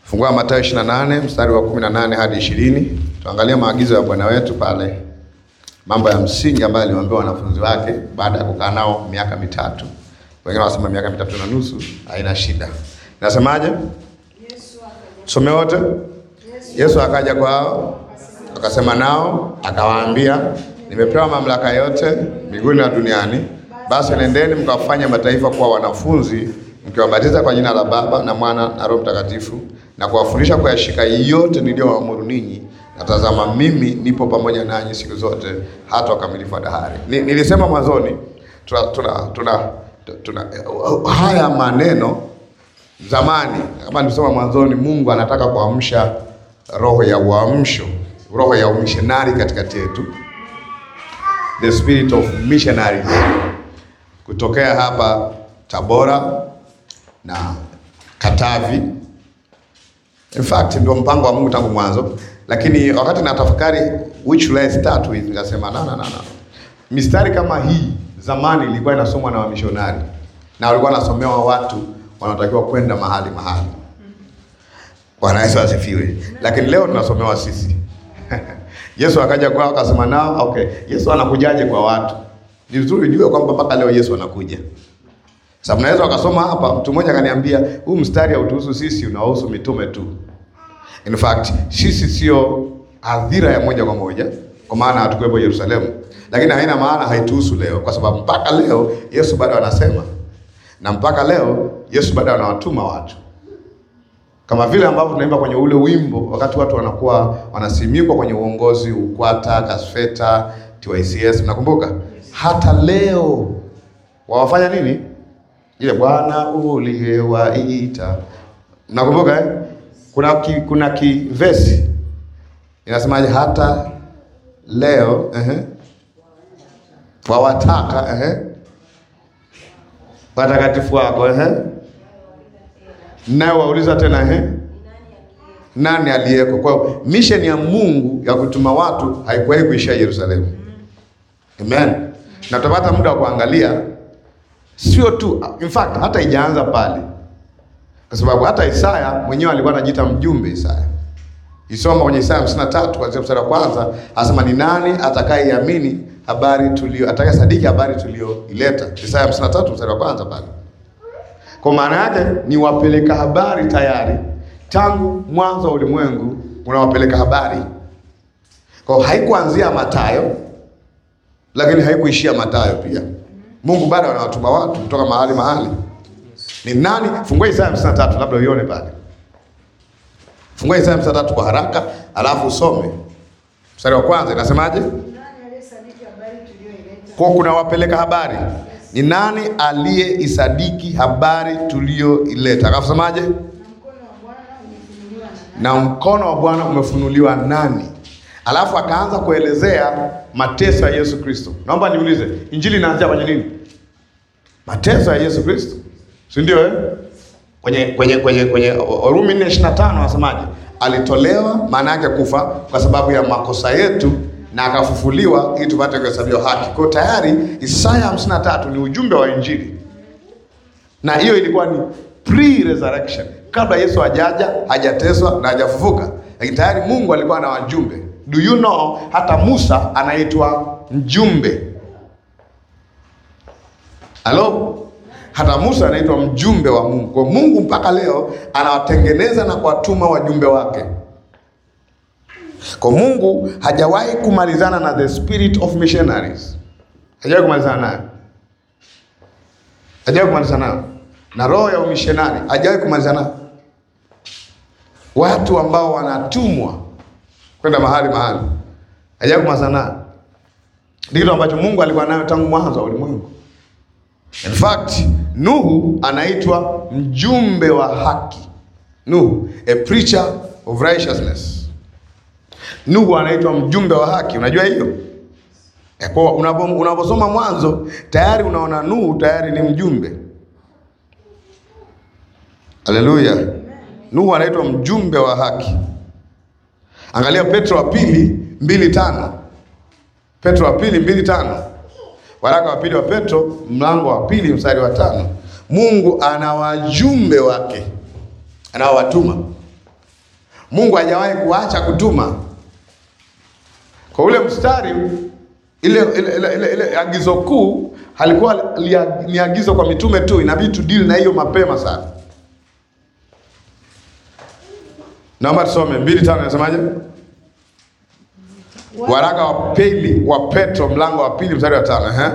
Fungua Mathayo 28 mstari wa 18 hadi 20. Tuangalie maagizo ya Bwana wetu pale. Mambo ya msingi ambayo aliwaambia wanafunzi wake baada ya kukaa nao miaka mitatu. Wengine wanasema miaka mitatu na nusu, haina shida. Nasemaje? Some wote. Yesu akaja kwao, akasema nao, akawaambia, nimepewa mamlaka yote mbinguni na duniani. Basi nendeni mkawafanye mataifa kuwa wanafunzi, mkiwabatiza kwa jina la Baba na Mwana na Roho Mtakatifu, na kuwafundisha kuyashika yote niliyowaamuru ninyi. Na tazama, mimi nipo pamoja nanyi siku zote hata ukamilifu wa dahari. Nilisema mwanzoni, haya maneno zamani, kama nilisema mwanzoni, Mungu anataka kuamsha roho ya uamsho, roho ya umissionary katikati yetu. The spirit of missionaries. Kutokea hapa Tabora na Katavi. In fact, ndio mpango wa Mungu tangu mwanzo. Lakini wakati natafakari which should I start with, nikasema na. Mistari kama hii zamani ilikuwa inasomwa na wamishonari. Na walikuwa wanasomewa watu wanaotakiwa kwenda mahali. Bwana Yesu asifiwe. Lakini leo tunasomewa sisi. Yesu akaja kwao akasema nao, okay, Yesu anakujaje kwa watu? Ni vizuri ujue kwamba mpaka leo Yesu anakuja. Sababu naweza wakasoma hapa, mtu mmoja akaniambia, huu mstari hautuhusu sisi, unahusu mitume tu. In fact, sisi sio hadhira ya moja kwa moja, kwa maana hatukuwepo Yerusalemu. Lakini haina maana haituhusu leo, kwa sababu mpaka leo Yesu bado anasema. Na mpaka leo Yesu bado anawatuma watu. Kama vile ambavyo tunaimba kwenye ule wimbo wakati watu wanakuwa wanasimikwa kwenye uongozi, UKWATA, KASFETA, TYCS, mnakumbuka? Hata leo wawafanya nini? Ile Bwana uliyewaita. Mnakumbuka Kuna verse inasemaje? Hata leo wawataka watakatifu wako nawe wauliza tena nani aliyeko? Kwa hiyo mission ya Mungu ya kutuma watu haikuwahi kuishia Yerusalemu. Amen. Na tutapata muda wa kuangalia sio tu, in fact hata ijaanza pale. Kwa sababu hata Isaya mwenyewe alikuwa anajiita mjumbe. Isaya. Isoma kwenye Isaya 53 kuanzia mstari wa kwanza, anasema ni nani atakayeamini habari atakayesadiki habari tulioileta. Isaya 53 mstari wa kwanza pale. Kwa maana yake ni wapeleka habari tayari. Tangu mwanzo wa ulimwengu unawapeleka habari. Kwa haikuanzia Mathayo, lakini haikuishia Mathayo pia. Mungu bado anawatuma watu kutoka mahali. Ni nani? Fungua Isaya 53 labda uione pale. Fungua Isaya 53 kwa haraka, alafu usome. Mstari wa kwanza inasemaje? Nani aliyesadiki habari tuliyoileta? Kwa kuna wapeleka habari. Ni nani aliyeisadiki habari tuliyoileta? Akasemaje? Na mkono wa Bwana umefunuliwa nani? Alafu akaanza kuelezea mateso ya Yesu Kristo. Naomba niulize, Injili inaanzia kwenye nini? Mateso ya Yesu Kristo. Si ndio Kwenye Warumi 4:25 anasemaje? Alitolewa, maana yake kufa, kwa sababu ya makosa yetu, na akafufuliwa ili tupate kuhesabiwa haki. Kwa tayari Isaya 53 ni ujumbe wa Injili. Na hiyo ilikuwa ni pre-resurrection. Kabla Yesu hajateswa na hajafufuka. Lakini tayari Mungu alikuwa na wajumbe. Do you know hata Musa anaitwa mjumbe? Halo? Hata Musa anaitwa mjumbe wa Mungu. Kwa Mungu mpaka leo anawatengeneza na kuwatuma wajumbe wake. Kwa Mungu hajawahi kumalizana na the spirit of missionaries. Hajawahi kumalizana nayo. Hajawahi kumalizana nayo. Na roho ya umissionari hajawahi kumalizana nayo. Watu ambao wanatumwa kwenda mahali. Hajawahi kumalizana nayo. Ndilo ambacho Mungu alikuwa nayo tangu mwanzo wa ulimwengu. In fact, Nuhu anaitwa mjumbe wa haki. Nuhu, a preacher of righteousness. Nuhu anaitwa mjumbe wa haki. Unajua hiyo? Kwa unaposoma Mwanzo, tayari unaona Nuhu tayari ni mjumbe. Haleluya. Nuhu anaitwa mjumbe wa haki. Angalia Petro wa pili 2:5. Petro wa pili 2:5. Waraka wa pili wa Petro mlango wa pili mstari wa 5. Mungu ana wajumbe wake. Anawatuma. Mungu hajawahi kuacha kutuma. Kwa ule mstari ile agizo kuu halikuwa ni agizo kwa mitume tu, inabidi tu deal na hiyo mapema sana. Naomba tusome 2:5 inasemaje? Waraka wa pili wa Petro mlango wa 2 mstari wa 5.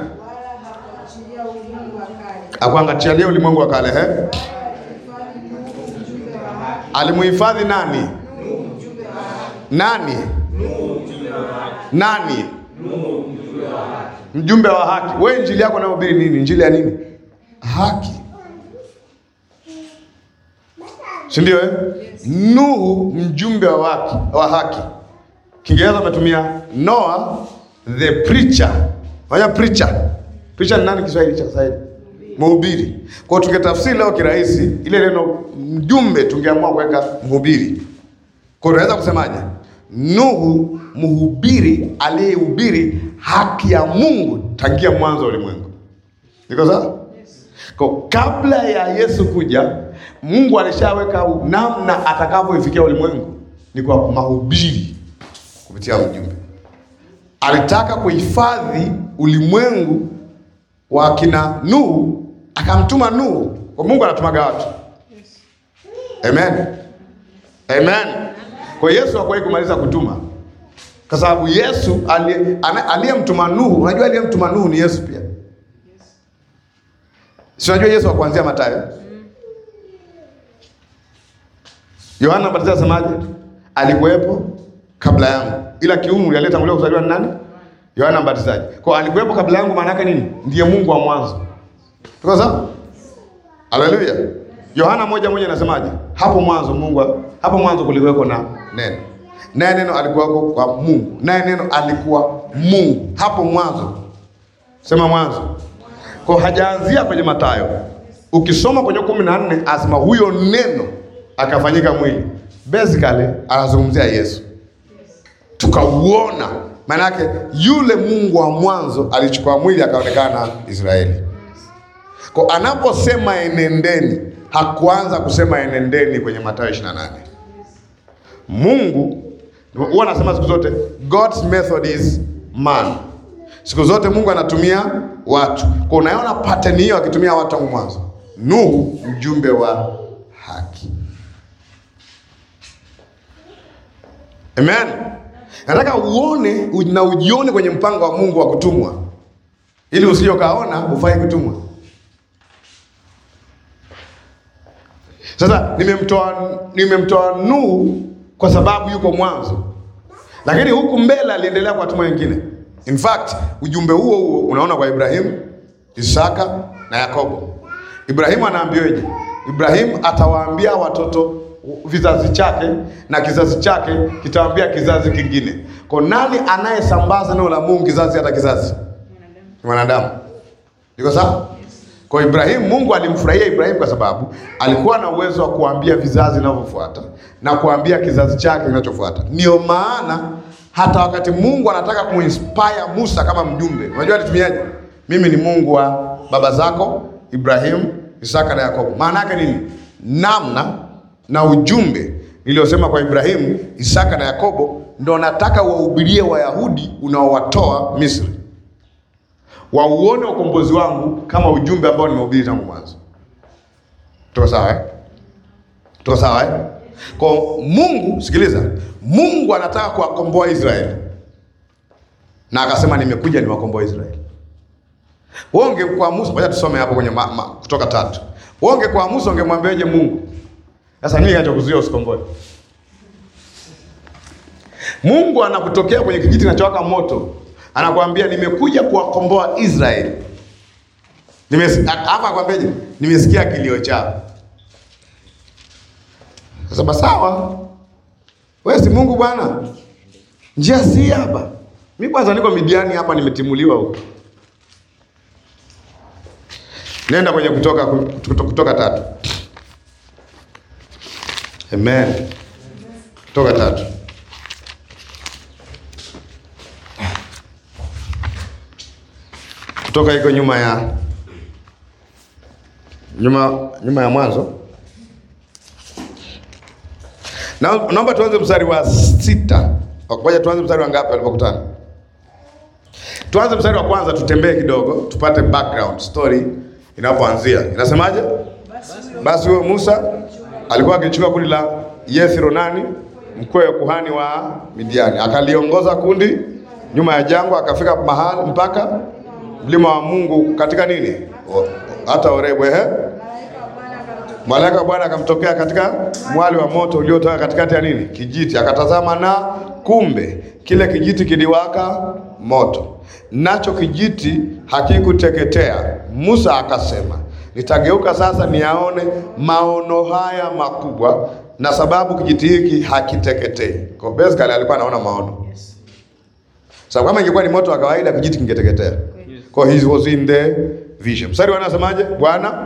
Akuangatia ulimwengu wa kale. Alimuhifadhi nani? Nani? Nani? Mjumbe wa haki. Wewe injili yako unahubiri nini? Injili ya nini? Haki. Si ndio Nuhu mjumbe wa haki. Kiingereza umetumia Noah the preacher. Waya preacher. Preacher ni nani Kiswahili cha Kiswahili? Mhubiri. Kwa hiyo tungetafsiri leo kirahisi, ile neno mjumbe tungeamua kuweka mhubiri. Kwa hiyo tunaweza kusemaje? Nuhu mhubiri aliyehubiri haki ya Mungu tangia mwanzo wa ulimwengu. Niko sawa? Yes. Kwa kabla ya Yesu kuja, Mungu alishaweka namna atakavyoifikia ulimwengu ni kwa mahubiri kupitia mjumbe. Alitaka kuhifadhi ulimwengu wa kina Nuhu, akamtuma Nuhu. Kwa Mungu anatumaga watu. Yes. Amen. Amen. Kwa Yesu hakuwahi kumaliza kutuma. Kwa sababu Yesu aliyemtuma Nuhu, unajua aliyemtuma Nuhu ni Yesu pia. Yes. Si unajua Yesu wa kuanzia Mathayo? Yohana Mbatizaji asemaje? Alikuwepo kabla yangu. Ila kiungu aliyetangulia kuzaliwa ni nani? Yohana Mbatizaji. Kwa alikuwepo kabla yangu maana yake nini? Ndiye Mungu wa mwanzo. Tuko sawa? Haleluya. Yohana 1:1 anasemaje? Hapo mwanzo kulikuweko na neno. Naye neno alikuwa kwa Mungu. Naye neno alikuwa Mungu. Hapo mwanzo. Sema mwanzo. Kwa hajaanzia kwenye Mathayo. Ukisoma kwenye 14 asema huyo neno akafanyika mwili. Basically anazungumzia Yesu. Tukauona. Maana yake yule Mungu wa mwanzo alichukua mwili akaonekana Israeli. Kwa anaposema enendeni, hakuanza kusema enendeni kwenye Mathayo 28. Mungu huwa anasema siku zote God's method is man. Siku zote Mungu anatumia watu. Kwa unaona pattern hiyo akitumia watu tangu mwanzo. Nuhu mjumbe wa haki. Amen. Nataka uone na ujione kwenye mpango wa Mungu wa kutumwa. Ili usije ukaona ufai kutumwa. Sasa nimemtoa Nuhu kwa sababu yuko mwanzo. Lakini huku mbele aliendelea kuwatuma wengine. In fact, ujumbe huo unaona kwa Ibrahimu, Isaka na Yakobo. Ibrahimu anaambiwaje? Ibrahimu atawaambia watoto vizazi chake na kizazi chake kitawaambia kizazi kingine. Kwa nani anayesambaza neno la Mungu kizazi hata kizazi? Mwanadamu. Iko sawa? Kwa Ibrahimu, Mungu alimfurahia Ibrahimu kwa sababu alikuwa na uwezo wa kuambia vizazi vinavyofuata na kuambia kizazi chake kinachofuata. Ndio maana hata wakati Mungu anataka kuinspire Musa kama mjumbe, unajua alitumiaje? Mimi ni Mungu wa baba zako Ibrahimu, Isaka na Yakobo. Maana yake nini? Namna na ujumbe niliosema kwa Ibrahimu, Isaka na Yakobo ndio nataka wahubirie Wayahudi unaowatoa Misri. Wauone ukombozi wangu kama ujumbe ambao nimehubiri tangu mwanzo. Tuko sawa Tuko sawa Kwa Mungu, sikiliza, Mungu anataka kuwakomboa Israeli. Na akasema nimekuja niwakomboe Israeli. Wewe kwa Musa, ngoja tusome hapo kwenye Kutoka 3. Wewe kwa Musa ungemwambiaje Mungu? Sasa nini kinachokuzuia usikomboe? Mungu anakutokea kwenye kijiti kinachowaka moto. Anakuambia nimekuja kuwakomboa Israeli. Hapa akwambiaje? Nimesikia kilio chao. Sasa sawa. Wewe si Mungu bwana. Njia si hapa. Mimi kwanza niko Midiani hapa nimetimuliwa huko. Nenda kwenye Kutoka 3. Amen. Kutoka 3. Kutoka iko nyuma ya Mwanzo. Naomba tuanze mstari wa 6. Ngoja tuanze mstari wa ngapi walipokutana? Tuanze mstari wa kwanza, tutembee kidogo tupate background story inapoanzia. Inasemaje? Basi huyo Musa alikuwa akichukua kundi la Yethro, nani? Mkwe kuhani wa Midiani. Akaliongoza kundi nyuma ya jangwa, akafika mahali mpaka mlima wa Mungu katika nini? Hata Horebu. Malaika wa Bwana akamtokea katika mwali wa moto uliotoka katikati ya nini? Kijiti. Akatazama na kumbe kile kijiti kiliwaka moto, nacho kijiti hakikuteketea. Musa akasema, nitageuka sasa niyaone maono haya makubwa, na sababu kijiti hiki hakiteketei. Kwa basically alikuwa anaona maono. Sababu kama ingekuwa ni moto wa kawaida kijiti kingeteketea. Kwa he was in the vision. Mstari wanasemaje? Bwana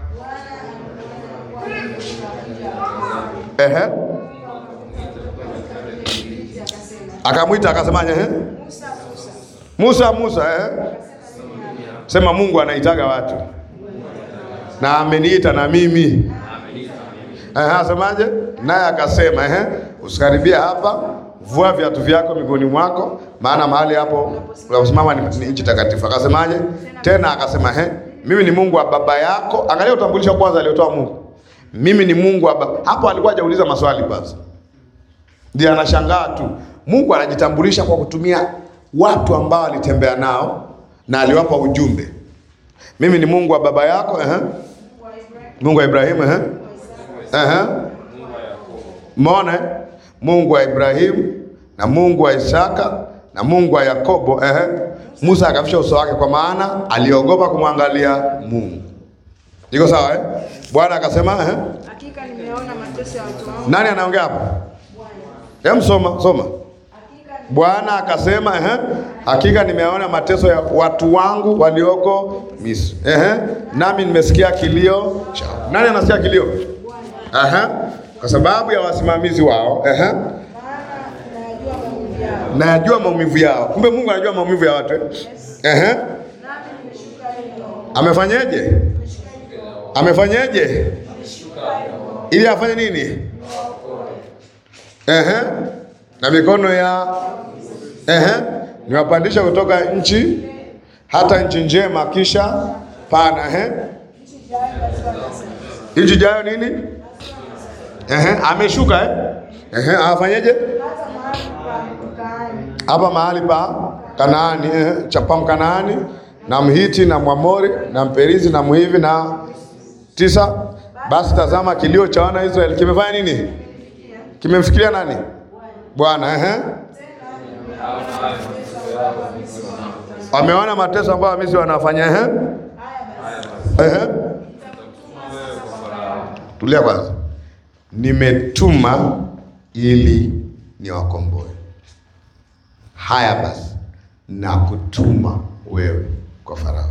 akamwita akasemaje? Musa, Sema Mungu anaitaga watu. Na ameniita na mimi. Asemaje? Naye akasema, usikaribia hapa, vua viatu vyako miguuni mwako, maana mahali hapo unaposimama ni nchi takatifu. Akasemaje? Tena akasema, mimi ni Mungu wa baba yako. Angalia utambulisho kwanza aliotoa Mungu. Mimi ni Mungu wa baba. Hapo alikuwa hajauliza maswali kwanza. Ndiye anashangaa tu. Mungu anajitambulisha kwa kutumia watu ambao alitembea nao na aliwapa ujumbe. Mimi ni Mungu wa baba yako, Mungu wa Ibrahimu, Mbona? Mungu wa Ibrahimu na Mungu wa Isaka na Mungu wa Yakobo, Musa akafisha uso wake kwa maana aliogopa kumwangalia Mungu. Iko sawa, Bwana akasema, Hakika nimeona mateso ya watu wangu. Nani anaongea hapo? Bwana. Soma. Bwana akasema, hakika nimeona mateso ya watu wangu walioko Misri. Nami nimesikia kilio chao. Nani anasikia kilio? Bwana. Kwa sababu ya wasimamizi wao. Najua maumivu yao. Kumbe Mungu anajua maumivu ya watu. Amefanyeje? Ili afanye nini? Na mikono ya niwapandisha kutoka nchi hata nchi njema, kisha pana nchi jayo nini? Ameshuka afanyeje? Hapa mahali pa Kanaani, chapa Kanaani na Mhiti na Mwamori na Mperizi na Mhivi na 9. Basi tazama kilio cha wana Israeli kimefanya nini? Kimemfikiria nani? Bwana. Wameona mateso ambayo Misri wanafanya. Tulia kwanza. Nimetuma ili niwakomboe. Haya basi, na kutuma wewe kwa Farao.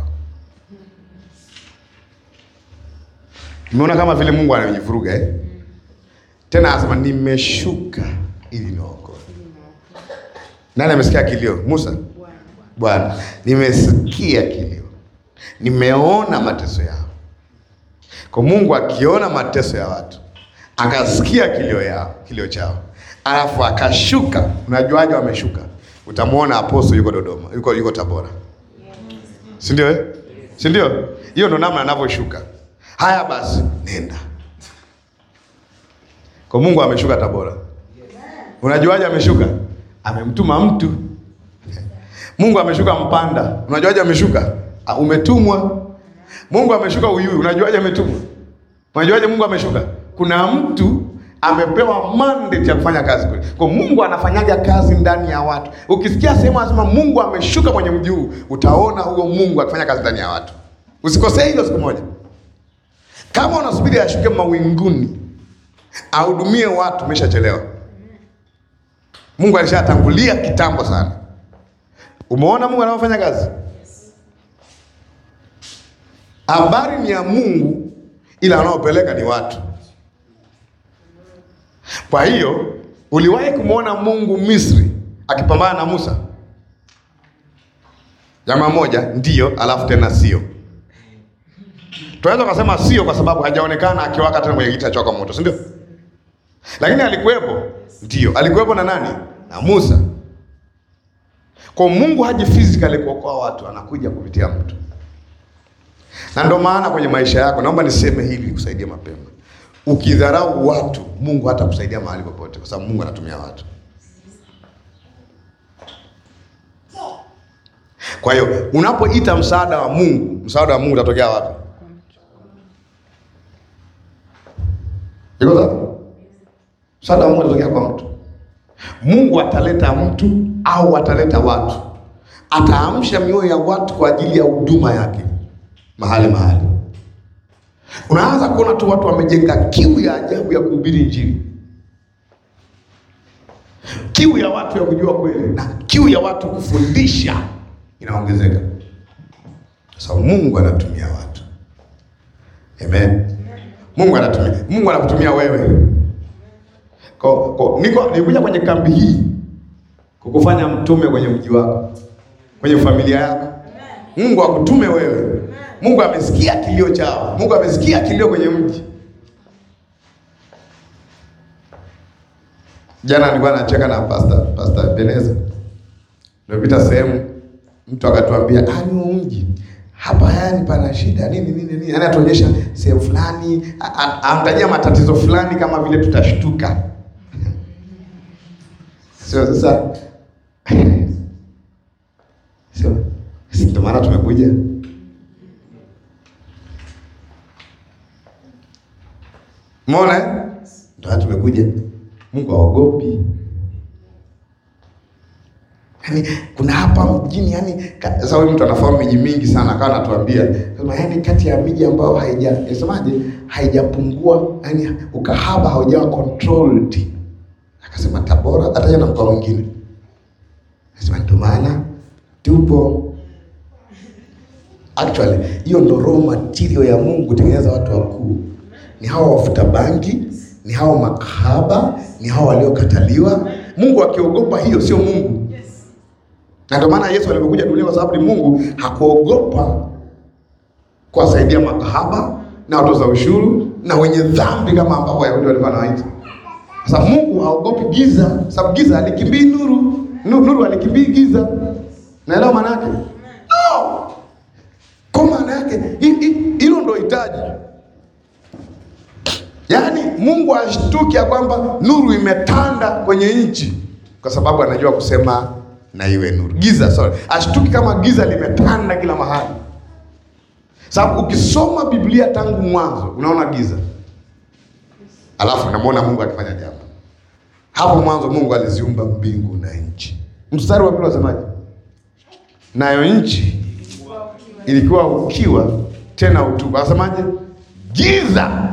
Umeona kama vile Mungu anajivuruga Tena anasema nimeshuka ili niwaokoe. Nani amesikia kilio? Musa? Bwana. Nimesikia kilio. Nimeona mateso yao. Kwa Mungu akiona mateso ya watu, akasikia kilio chao, alafu akashuka. Unajuaje wameshuka? Utamuona Apostle yuko Dodoma, yuko Tabora. Si ndio? Si ndio? Hiyo ndo namna anavyoshuka. Haya basi, nenda. Kwa Mungu ameshuka Tabora. Unajuaje ameshuka? Amemtuma mtu. Mungu ameshuka Mpanda. Unajuaje ameshuka? Umetumwa. Mungu ameshuka Uyui. Unajuaje ametumwa? Unajuaje Mungu ameshuka? Kuna mtu amepewa mandate ya kufanya kazi kule. Kwa Mungu anafanyaga kazi ndani ya watu. Ukisikia sehemu anasema Mungu ameshuka kwenye mji huu, utaona huyo Mungu akifanya kazi ndani ya watu. Usikosee hilo siku moja. Kama unasubiri ashuke mawinguni ahudumie watu, umeshachelewa. Mungu alishatangulia kitambo sana. Umeona Mungu anafanya kazi? Habari ni ya Mungu, ila anaopeleka ni watu. Kwa hiyo uliwahi kumuona Mungu Misri akipambana na Musa? Jamaa moja ndio, alafu tena sio. Tunaweza kusema sio kwa sababu hajaonekana akiwaka tena kwenye kiti cha moto, si ndio? Lakini alikuwepo? Ndio. Alikuwepo na nani? Na Musa. Kwa Mungu haji physically kuokoa watu, anakuja kupitia mtu. Na ndio maana kwenye maisha yako, naomba niseme hili kusaidia mapema. Ukidharau watu, Mungu hata kusaidia mahali popote, kwa sababu Mungu anatumia watu. Kwa hiyo unapoita msaada wa Mungu utatokea wapi? Iko sawa? Msaada wa Mungu utatokea kwa mtu. Mungu ataleta mtu au ataleta watu. Ataamsha mioyo ya watu kwa ajili ya huduma yake. Mahali. Unaanza kuona tu watu wamejenga kiu ya ajabu ya kuhubiri Injili. Kiu ya watu ya kujua kweli na kiu ya watu kufundisha inaongezeka. Sasa Mungu anatumia watu. Amen. Mungu anakutumia wewe. Nikuja kwenye kambi hii kukufanya mtume kwenye mji wako, kwenye familia yako. Mungu akutume wewe. Mungu amesikia kilio chao. Mungu amesikia kilio kwenye mji. Jana nilikuwa nacheka na Pastor Beneza. Nilipita sehemu mtu akatuambia, "Ni mji hapa yani pana shida nini." Yaani atuonyesha sehemu fulani, angalia matatizo fulani kama vile tutashtuka. Sasa ndio maana tumekuja. Mbona? Ndio tumekuja. Mungu haogopi. Yaani kuna hapa mjini sasa huyu mtu anafahamu miji mingi sana, akawa anatuambia kama kati ya miji ambayo haijapungua, ukahaba haujawa controlled. Akasema Tabora, hata na mkoa mwingine. Akasema ndio maana tupo. Actually, hiyo ndio raw material ya Mungu kutengeneza watu wakuu. Ni hao wafuta bangi, ni hao makahaba, ni hao waliokataliwa. Mungu akiogopa hiyo sio Mungu. Na ndio maana Yesu alipokuja duniani, kwa sababu ni Mungu, hakuogopa kuwasaidia makahaba na watoza ushuru na wenye dhambi kama ambao Wayahudi walikuwa wanaita. Sasa Mungu haogopi giza, sababu giza halikimbii nuru. Nuru halikimbii giza. Naelewa maana yake? No. Kwa maana yake hilo ndio hitaji. Yaani Mungu ashtuki ya kwamba nuru imetanda kwenye nchi, kwa sababu anajua kusema na iwe nuru. Ashtuki kama giza limetanda kila mahali. Sababu ukisoma Biblia tangu mwanzo unaona giza. Alafu unamwona Mungu akifanya jambo. Hapo mwanzo Mungu aliziumba mbingu na nchi. Mstari wa pili unasemaje? Nayo nchi ilikuwa ukiwa tena utupu. Anasemaje? Giza.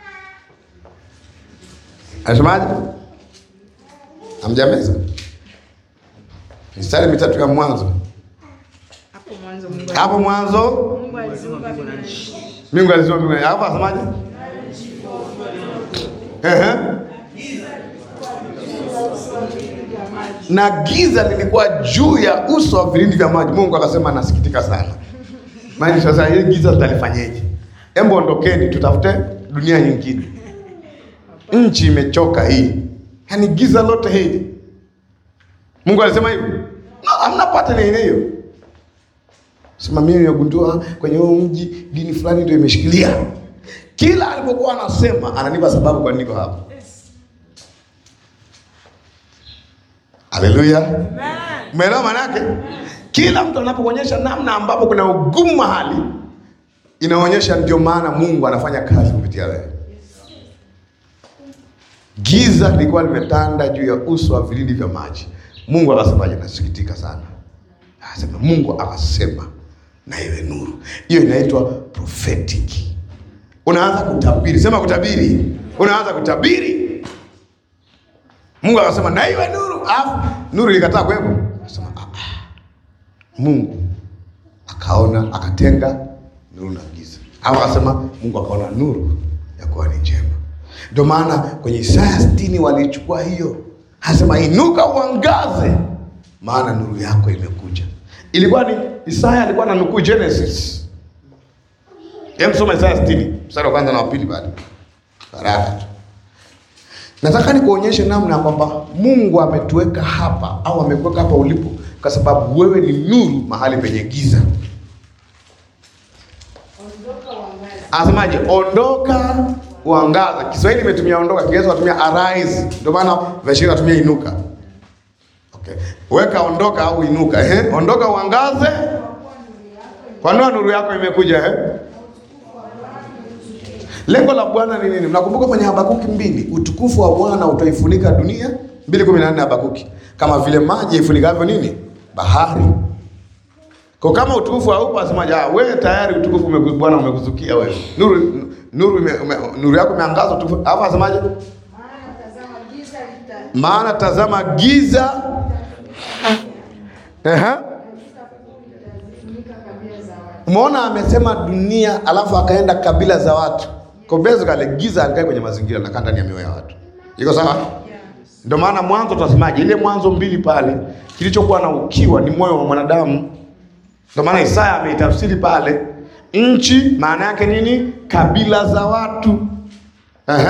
Anasemaje? Amjameza. Mstari mitatu ya mwanzo. Hapo mwanzo Mungu aliziumba mbingu na nchi. Mungu aliziumba mbingu na nchi. Hapo anasemaje? Na giza lilikuwa juu ya uso wa vilindi vya maji. Mungu akasema nasikitika sana. Maana sasa hili giza tutalifanyaje? Hebu ondokeni tutafute dunia nyingine. Nchi imechoka hii. Yaani giza lote hili. Mungu alisema hivyo? No, hamna pattern hiyo. Sema mimi nimegundua kwenye huo mji dini fulani ndio imeshikilia. Kila alipokuwa anasema ananipa sababu kwa nini niko hapa. Haleluya. Amen. Umeelewa maana yake? Kila mtu anapoonyesha namna ambapo kuna ugumu mahali, inaonyesha ndio maana Mungu anafanya kazi kupitia wewe. Giza lilikuwa limetanda juu ya uso wa vilindi vya maji. Mungu akasemaje? Nasikitika sana. Akasema Mungu akasema na iwe nuru. Hiyo inaitwa prophetic. Unaanza kutabiri. Sema kutabiri. Unaanza kutabiri. Mungu akasema na iwe nuru. Nuru ilikataa kuwepo. Akasema Mungu akaona, akatenga nuru na giza. Akasema Mungu akaona nuru ya kuwa ni njema. Ndio maana kwenye Isaya 60 walichukua hiyo. Anasema inuka uangaze, maana nuru yako imekuja. Ilikuwa ni Isaya alikuwa ananukuu Genesis. Soma Isaya 60, mstari wa kwanza na wa pili bado. Baraka tu. Nataka nikuonyeshe namna kwamba Mungu ametuweka hapa au amekuweka hapa ulipo kwa sababu wewe ni nuru mahali penye giza. Asemaje? Ondoka uangaze. Kiswahili imetumia ondoka, Kiingereza watumia arise. Ndio maana Vashiria watumia inuka. Okay. Weka ondoka au inuka. Ondoka uangaze. Kwa nini nuru yako imekuja? Lengo la Bwana ni nini? Mnakumbuka kwenye Habakuki 2, utukufu wa Bwana utaifunika dunia. 2:14 Habakuki. Kama vile maji ifunikavyo nini? Bahari. Kwa kama utukufu haupo, asemaje? Wewe tayari utukufu Bwana umekuzukia wewe. Nuru yako imeangaza utukufu. Hapo asemaje? Maana tazama giza. Umeona amesema dunia alafu akaenda kabila za watu. Kwa basically giza alikaa kwenye mazingira na ndani ya mioyo ya watu. Iko sawa? Ndio maana mwanzo tunasemaje? Ile Mwanzo 2 pale kilichokuwa na ukiwa ni moyo wa mwanadamu. Ndio maana Isaya ameitafsiri pale nchi maana yake nini? Kabila za watu. Bali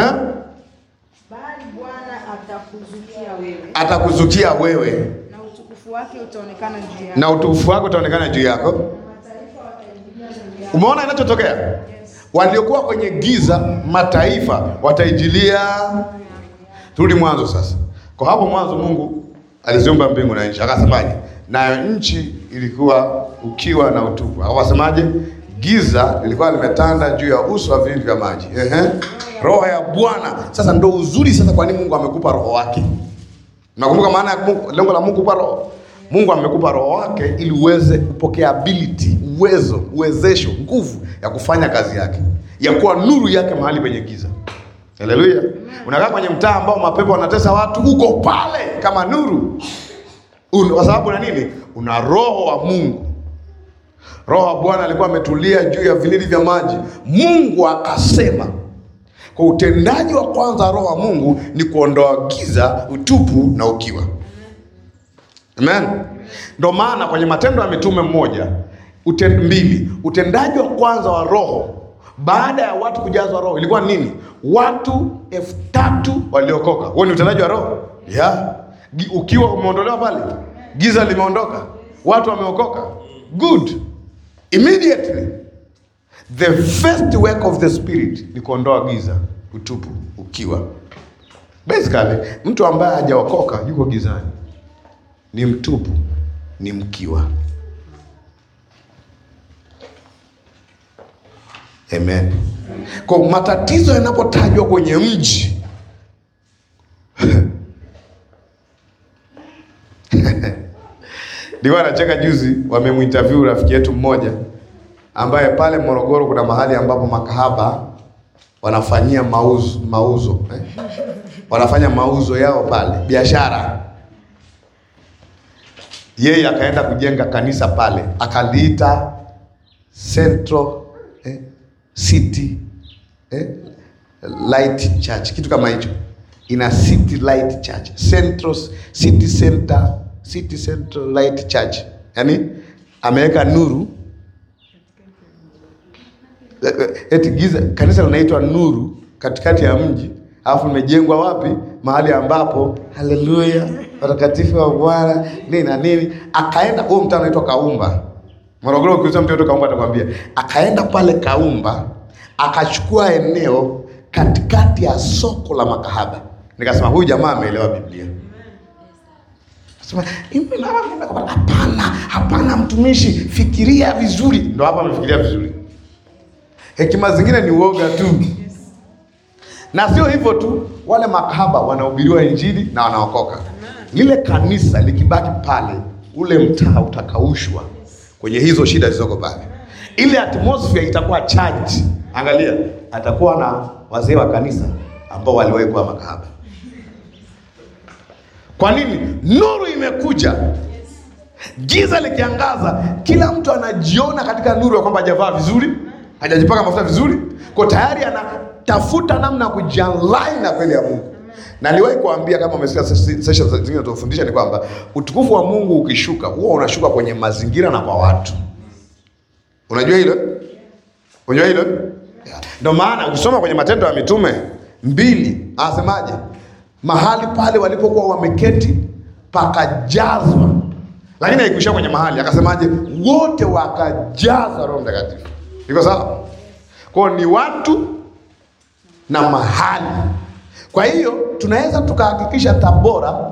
Bwana atakuzukia wewe. Atakuzukia wewe. Na utukufu wake utaonekana juu yako. Na utukufu wake utaonekana juu yako. Mataifa wataijilia juu yako. Umeona inachotokea? Yes. Waliokuwa kwenye giza mataifa wataijilia. Turudi mwanzo sasa. Kwa hapo mwanzo Mungu aliziumba mbingu na nchi. Akasemaje? Na nchi ilikuwa ukiwa na utupu. Akasemaje? Giza lilikuwa limetanda juu ya uso wa vilindi vya maji. Roho ya Bwana. Sasa ndio uzuri sasa kwa nini Mungu amekupa roho wake. Nakumbuka maana ya lengo la Mungu kupa roho. Mungu amekupa roho wake ili uweze kupokea ability, uwezo, uwezesho, nguvu ya kufanya kazi yake. Ya kuwa nuru yake mahali penye giza. Haleluya. Unakaa kwenye mtaa ambao mapepo wanatesa watu, uko pale kama nuru. Kwa sababu na nini? Una roho wa Mungu. Roho wa Bwana alikuwa ametulia juu ya vilindi vya maji. Mungu akasema. Kwa utendaji wa kwanza roho wa Mungu ni kuondoa giza, utupu na ukiwa. Amen. Ndio maana kwenye Matendo ya Mitume 1:2, utendaji wa kwanza wa roho baada ya watu kujazwa roho ilikuwa nini? Watu 3,000 waliokoka. Huo ni utendaji wa roho. Yeah. Ukiwa umeondolewa pale, giza limeondoka, watu wameokoka. Good. Immediately the first work of the spirit ni kuondoa giza, utupu, ukiwa. Basically mtu ambaye hajaokoka yuko gizani, ni mtupu, ni mkiwa. Amen. Kwa matatizo yanapotajwa kwenye mji ndio anacheka. Juzi wamemwinterview rafiki yetu mmoja ambaye pale Morogoro kuna mahali ambapo makahaba wanafanyia mauzo. Wanafanya mauzo yao pale, biashara. Yeye akaenda kujenga kanisa pale, akaliita Central City Light Church, kitu kama hicho. Ina City Light Church, City Central Light Church. Yaani ameweka nuru. Eti giza, kanisa linaitwa Nuru katikati ya mji, alafu limejengwa wapi? Mahali ambapo haleluya, watakatifu wa Bwana nini na nini. Akaenda huo mtaa unaitwa Kaumba. Morogoro, ukiuliza mtu yote Kaumba atakwambia. Akaenda pale Kaumba, akachukua eneo katikati ya soko la makahaba. Nikasema huyu jamaa ameelewa Biblia. Sema, hapana mtumishi, fikiria vizuri. Ndio hapa amefikiria vizuri. Hekima zingine ni uoga tu. Na sio hivyo tu, wale makahaba wanahubiriwa injili na wanaokoka. Lile kanisa likibaki pale, ule mtaa utakaushwa kwenye hizo shida zilizoko pale. Ile atmosphere itakuwa charged. Angalia, atakuwa na wazee wa kanisa ambao waliwahi kuwa makahaba. Kwa nini? Nuru imekuja. Giza likiangaza, kila mtu anajiona katika nuru ya kwamba hajavaa vizuri, hajajipaka mafuta vizuri, kwa tayari anatafuta namna ya kujialign na kweli ya Mungu. Na niliwahi kuambia, kama umesikia sessions zingine tunafundisha, ni kwamba utukufu wa Mungu ukishuka, huwa unashuka kwenye mazingira na kwa watu. Unajua hilo? Unajua hilo? Ndio maana ukisoma kwenye Matendo ya Mitume 2, anasemaje? mahali pale walipokuwa wameketi pakajazwa. Lakini haikuishia kwenye mahali, akasemaje? Wote wakajazwa Roho Mtakatifu. Iko sawa? Kwa ni watu na mahali. Kwa hiyo tunaweza tukahakikisha Tabora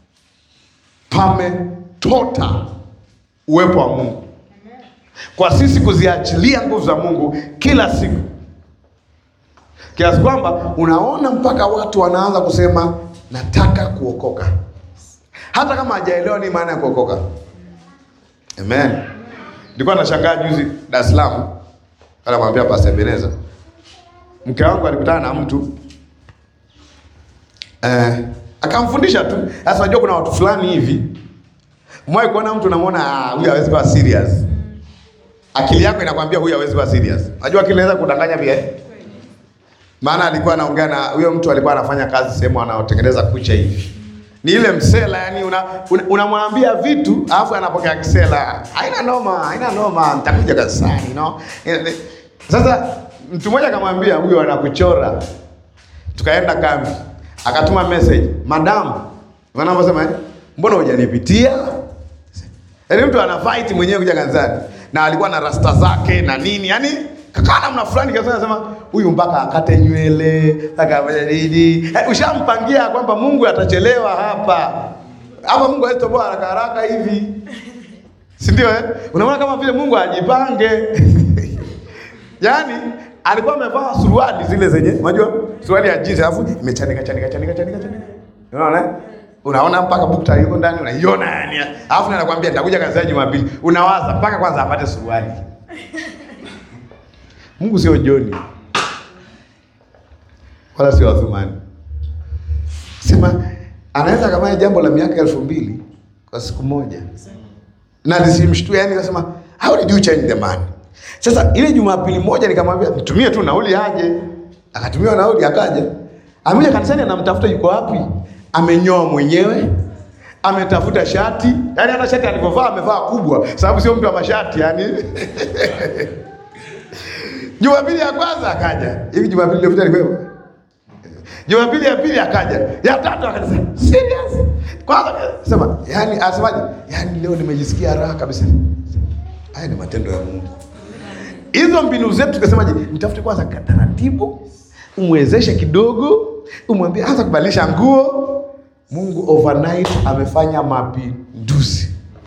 pametota uwepo wa Mungu, kwa sisi kuziachilia nguvu za Mungu kila siku, kiasi kwamba unaona mpaka watu wanaanza kusema nataka kuokoka, hata kama hajaelewa ni maana ya kuokoka. Amen. Nilikuwa nashangaa juzi Dar es Salaam, anamwambia Pastor Ebeneza, mke wangu alikutana na mtu akamfundisha tu. Sasa unajua kuna watu fulani hivi, mwae kuona mtu unamwona huyu hawezi kuwa serious. Akili yako inakwambia huyu hawezi kuwa serious. Unajua akili inaweza kudanganya pia. Maana alikuwa anaongea na huyo mtu, alikuwa anafanya kazi sehemu anaotengeneza kucha hivi. Ni ile msela, yani unamwambia vitu alafu anapokea kisela. Haina noma, nitakuja kanisani, you know. Sasa mtu mmoja akamwambia huyo anakuchora. Tukaenda kambi. Akatuma message, "Madam, wanavyosema mbona hujanipitia?" Yaani mtu ana fight mwenyewe kuja kanisani na alikuwa na rasta zake na nini, yani kakana mna fulani kaza anasema huyu mpaka akate nywele, akafanya nini. Ushampangia kwamba Mungu atachelewa hapa. Hapa Mungu haitoboa haraka haraka hivi. Si ndio Unaona kama vile Mungu ajipange. Yaani alikuwa amevaa suruali zile zenye, unajua suruali ya jeans alafu imechanika. Unaona mpaka bukta yuko ndani, unaiona yani. Alafu anakuambia nitakuja kanisani Jumapili. Unawaza mpaka kwanza apate suruali. Mungu sio Joni. Wala sio Athumani. Sema anaweza kama jambo la miaka 2000 kwa siku moja. Na lisimshtue, yani akasema how did you change the man? Sasa ile Jumapili moja nikamwambia nitumie tu nauli aje. Akatumia nauli akaja. Amekuja kanisani, anamtafuta yuko wapi? Amenyoa mwenyewe. Ametafuta shati. Yaani hata shati alipovaa amevaa kubwa, sababu sio mtu wa mashati yani. Jumapili ya kwanza akaja. Hivi Jumapili iliyopita alikuwa. Jumapili ya pili akaja. Ya tatu akasema, "Serious?" Kwanza sema, yani asemaje? Yani leo nimejisikia raha kabisa. Haya ni matendo ya Mungu. Hizo mbinu zetu tukasemaje? Mtafute kwanza taratibu, umwezeshe kidogo, umwambie anza kubadilisha nguo. Mungu overnight amefanya mapinduzi.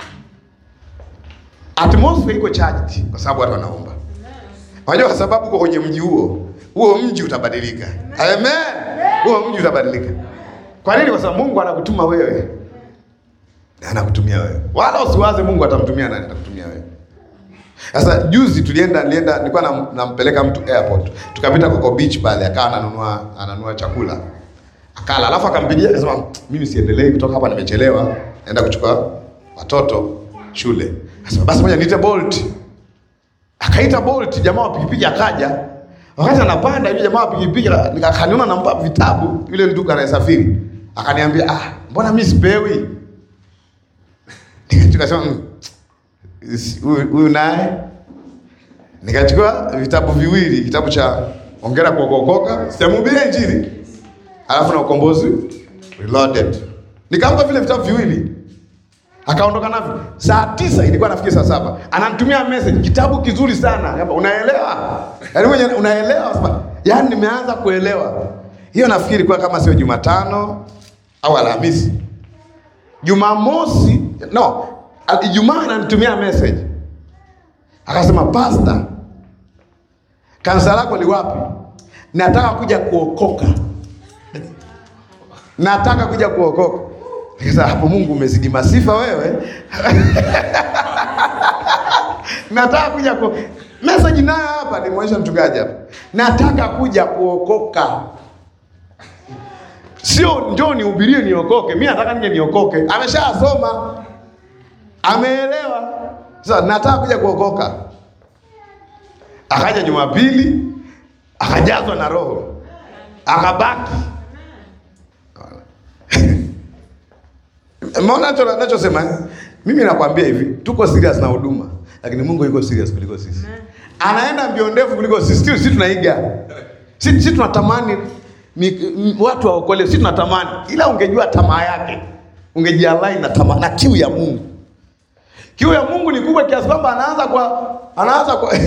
Atmosphere iko charged kwa sababu watu wanaomba. Unajua kwa sababu uko kwenye mji huo mji utabadilika. Amen. Huo mji utabadilika. Kwa nini? Kwa sababu Mungu anakutuma wewe. Anakutumia wewe. Wala usiwaze Mungu atamtumia nani, atakutumia wewe. Sasa juzi nilikuwa nampeleka mtu airport. Tukapita Coco Beach pale, akawa ananunua chakula. Akala, alafu akampigia akasema, "Mimi siendelee kutoka hapa, nimechelewa. Naenda kuchukua watoto shule." Akasema, "Basi moja niite Bolt." Akaita Bolt, jamaa wa pikipiki akaja. Wakati anapanda yule jamaa wa pikipiki nikakaniona nampa vitabu yule ndugu anayesafiri. Akaniambia, "Mbona mimi sipewi?" Nikasema, huyu naye. Nikachukua vitabu viwili, kitabu cha Hongera Kuokoka, Sitamhubiria Injili, alafu na Ukombozi Reloaded. Nikampa vile vitabu viwili. Akaondoka navyo. Saa 9 ilikuwa nafikiri saa 7. Ananitumia message, "Kitabu kizuri sana." Ngamba, "Unaelewa?" Yaani wewe unaelewa sasa? Yaani nimeanza kuelewa. Hiyo nafikiri kwa kama sio Jumatano au Alhamisi. Jumamosi, Ijumaa ananitumia message. Akasema, "Pastor, kanisa lako li wapi? Nataka kuja kuokoka." Nataka kuja kuokoka. Nikasema, "Hapo Mungu umezidi masifa wewe." Nataka kuja message nayo hapa nimwonyesha mchungaji hapa. Nataka kuja kuokoka. Sio njoo nihubirie niokoke. Mimi nataka nije niokoke. Ameshasoma. Ameelewa. Sasa nataka kuja kuokoka. Akaja Jumapili, akajazwa na Roho. Akabaki. Mbona nachosema? Mimi nakwambia hivi, tuko serious na huduma, lakini Mungu yuko serious kuliko sisi. Anaenda mbio ndefu kuliko sisi. Sisi tunaiga. Sisi tunatamani watu waokolewe. Sisi tunatamani, ila ungejua tamaa yake, ungejialai na tamaa na kiu ya Mungu. Kiu ya Mungu ni kubwa kiasi kwamba anaanza kwa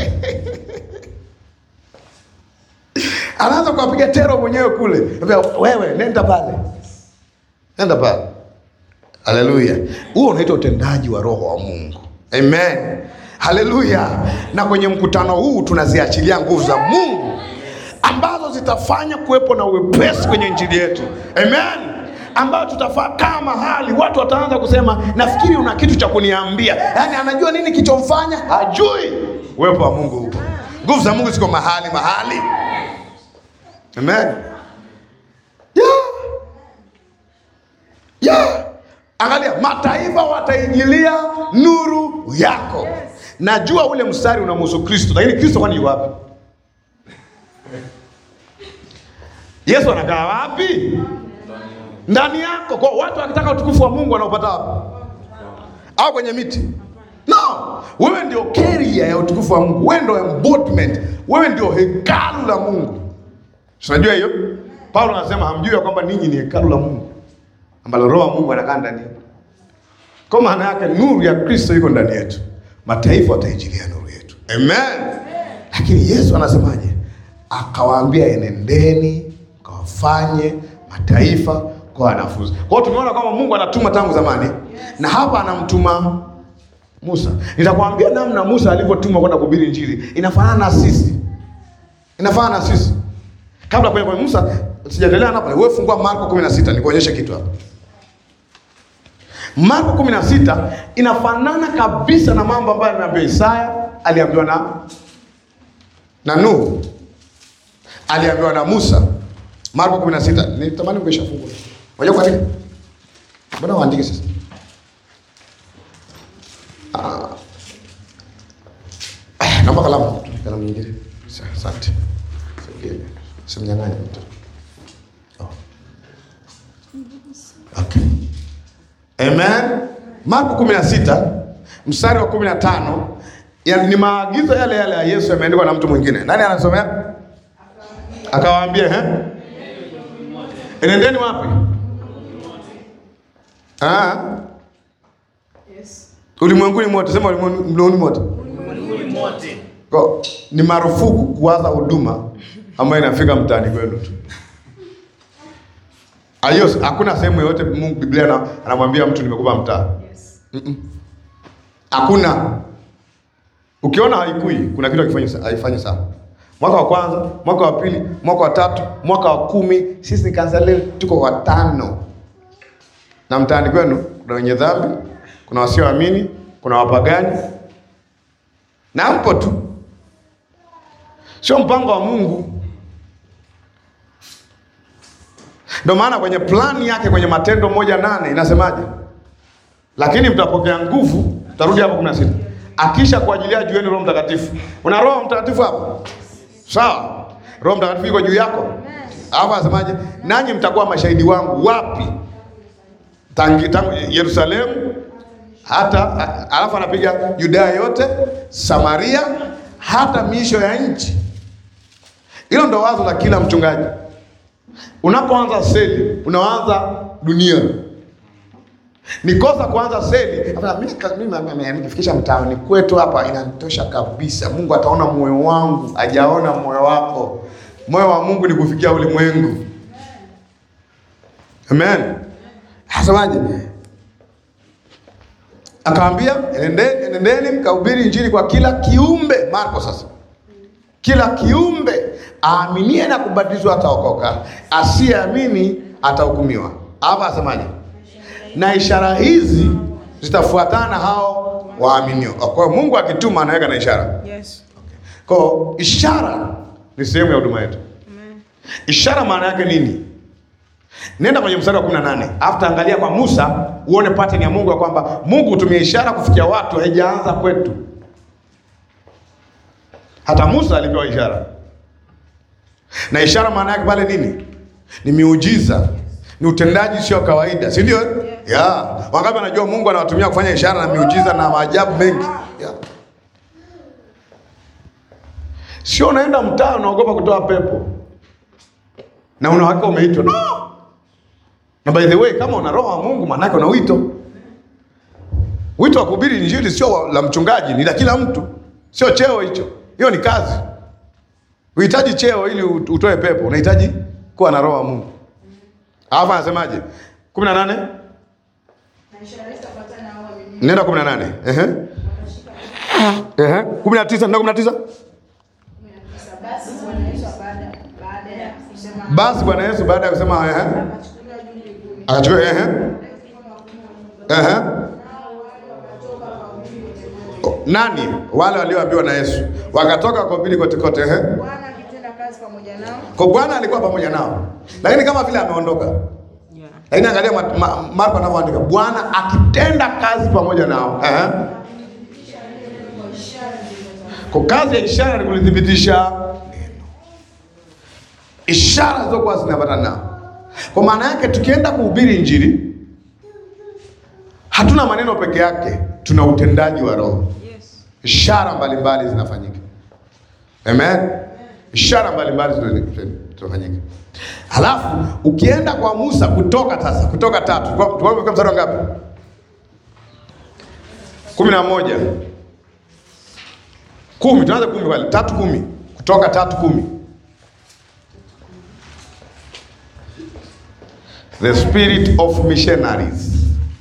anaanza kuwapiga tero mwenyewe kule. Wewe nenda pale. Nenda pale. Haleluya. Huo unaitwa utendaji wa Roho wa Mungu. Amen. Haleluya. Na kwenye mkutano huu tunaziachilia nguvu za Mungu ambazo zitafanya kuwepo na wepesi kwenye injili yetu. Amen. Ambayo tutafaka mahali watu wataanza kusema, nafikiri una kitu cha kuniambia. Yaani anajua nini kichomfanya? Hajui. Uwepo wa Mungu upo. Nguvu za Mungu ziko mahali. Amen. Yeah. Angalia, mataifa wataijilia nuru yako. Najua ule mstari unamhusu Kristo, lakini Kristo kwani yuko wapi? Yesu anakaa wapi? Ndani yako. Kwa watu wakitaka utukufu wa Mungu wanaupata wapi? Au kwenye miti? No. Wewe ndio carrier ya utukufu wa Mungu. Wewe ndio embodiment. Wewe ndio hekalu la Mungu. Unajua hiyo? Paulo anasema hamjui ya kwamba ninyi ni hekalu la Mungu, ambalo Roho wa Mungu anakaa ndani yenu. Kwa maana yake nuru ya Kristo iko ndani yetu. Mataifa wataijilia nuru yetu. Amen. Lakini Yesu anasemaje? Akawaambia, enendeni kawafanye mataifa kwa wanafunzi. Kwa hiyo tumeona kama Mungu anatuma tangu zamani. Na hapa anamtuma Musa. Nitakwambia namna Musa alivyotumwa kwenda kuhubiri injili. Inafanana na sisi. Kabla kwenye Musa, sijaendelea hapa. Wewe fungua Marko 16 nikuonyeshe kitu hapa. Marko 16 inafanana kabisa na mambo ambayo ameambiwa Isaya, aliambiwa na Nuhu, aliambiwa na Musa. Marko 16. Nitamani ungeshafungua. Unajua kwa nini? Mbona waandike sasa? Naomba kalamu nyingine. Asante. Simnyang'anye mtu. Okay. Amen. Marko 16 mstari wa 15, yani ni maagizo yale ya Yesu yameandikwa na mtu mwingine. Nani anasomea? Akawaambia, enendeni wapi? Yes. Ulimwenguni mote. Sema ulimwenguni mote. Kwa ni marufuku kuanza huduma ambayo inafika mtaani kwenu tu. Ayos, hakuna sehemu yote Mungu Biblia anamwambia mtu nimekupa mtaa. Yes. Hakuna. Ukiona haikui, kuna kitu haifanyi sawa. Mwaka wa kwanza, mwaka wa pili, mwaka wa tatu, mwaka wa 10, sisi ni kanisa leo tuko wa 5. Na mtaani kwenu kuna wenye dhambi, kuna wasioamini, kuna wapagani. Na mpo tu. Sio mpango wa Mungu. Ndio maana kwenye plani yake kwenye Matendo 1:8 inasemaje? Lakini mtapokea nguvu, tarudi hapo 16. Akisha kuajilia juu yenu Roho Mtakatifu. Una Roho Mtakatifu hapo? Sawa. Roho Mtakatifu yuko juu yako? Hapo anasemaje? Nanyi mtakuwa mashahidi wangu wapi? Tangu Yerusalemu, hata alafu anapiga Yudea yote, Samaria, hata miisho ya nchi. Hilo ndo wazo la kila mchungaji. Unapoanza seli, unaanza dunia. Ni kosa kuanza seli. Mimi nikifikisha mtaani kwetu hapa inanitosha kabisa. Mungu ataona moyo wangu, hajaona moyo wako. Moyo wa Mungu ni kufikia ulimwengu. Amen. Asemaje? Akawaambia, enendeni mkahubiri injili kwa kila kiumbe. Marko sasa. Kila kiumbe aaminie na kubatizwa ataokoka, asiyeamini atahukumiwa. Hapa asemaje? Na ishara hizi zitafuatana hao waaminio. Kwa hiyo Mungu akituma anaweka na ishara. Yes. Okay. Kwa ishara ni sehemu ya huduma yetu. Amen. Ishara maana yake nini? Nenda kwenye mstari wa 18. After angalia kwa Musa, uone pattern ya Mungu ya kwamba Mungu hutumia ishara kufikia watu, haijaanza kwetu. Hata Musa alipewa ishara. Na ishara maana yake pale nini? Ni miujiza. Ni utendaji sio kawaida, si ndio? Yeah. Wangapi wanajua Mungu anawatumia kufanya ishara na miujiza na maajabu mengi? Yeah. Sio unaenda mtaa unaogopa kutoa pepo. na una hakika umeitwa. No. Na by the way, kama una roho wa Mungu maana yake una wito. Wito wa kuhubiri injili sio la mchungaji, ni la kila mtu. Sio cheo hicho. Hiyo ni kazi. Unahitaji cheo ili utoe pepo, unahitaji kuwa na roho wa Mungu. Hapa anasemaje? 18? Nenda 18. 19 na 19. Basi Bwana Yesu baada ya kusema akachukua nani? Wale walioambiwa na Yesu wakatoka kwa pili kote kote. Bwana akitenda kazi pamoja nao. Kwa Bwana alikuwa pamoja nao, lakini kama vile ameondoka. Lakini angalia Marko anavyoandika, Bwana akitenda kazi pamoja nao. Kwa kazi ya ishara ni kulithibitisha neno. Ishara zilizokuwa zinapatana nao. Kwa maana yake tukienda kuhubiri injili, hatuna maneno peke yake, tuna utendaji wa Roho. Yes. Ishara mbalimbali zinafanyika. Amen. Ishara mbalimbali zinafanyika. Halafu ukienda kwa Musa kutoka sasa, kutoka 3. Tuombe mstari ngapi? 11. 10, tuanze 10 pale. 3:10. Kutoka 3:10. The spirit of missionaries.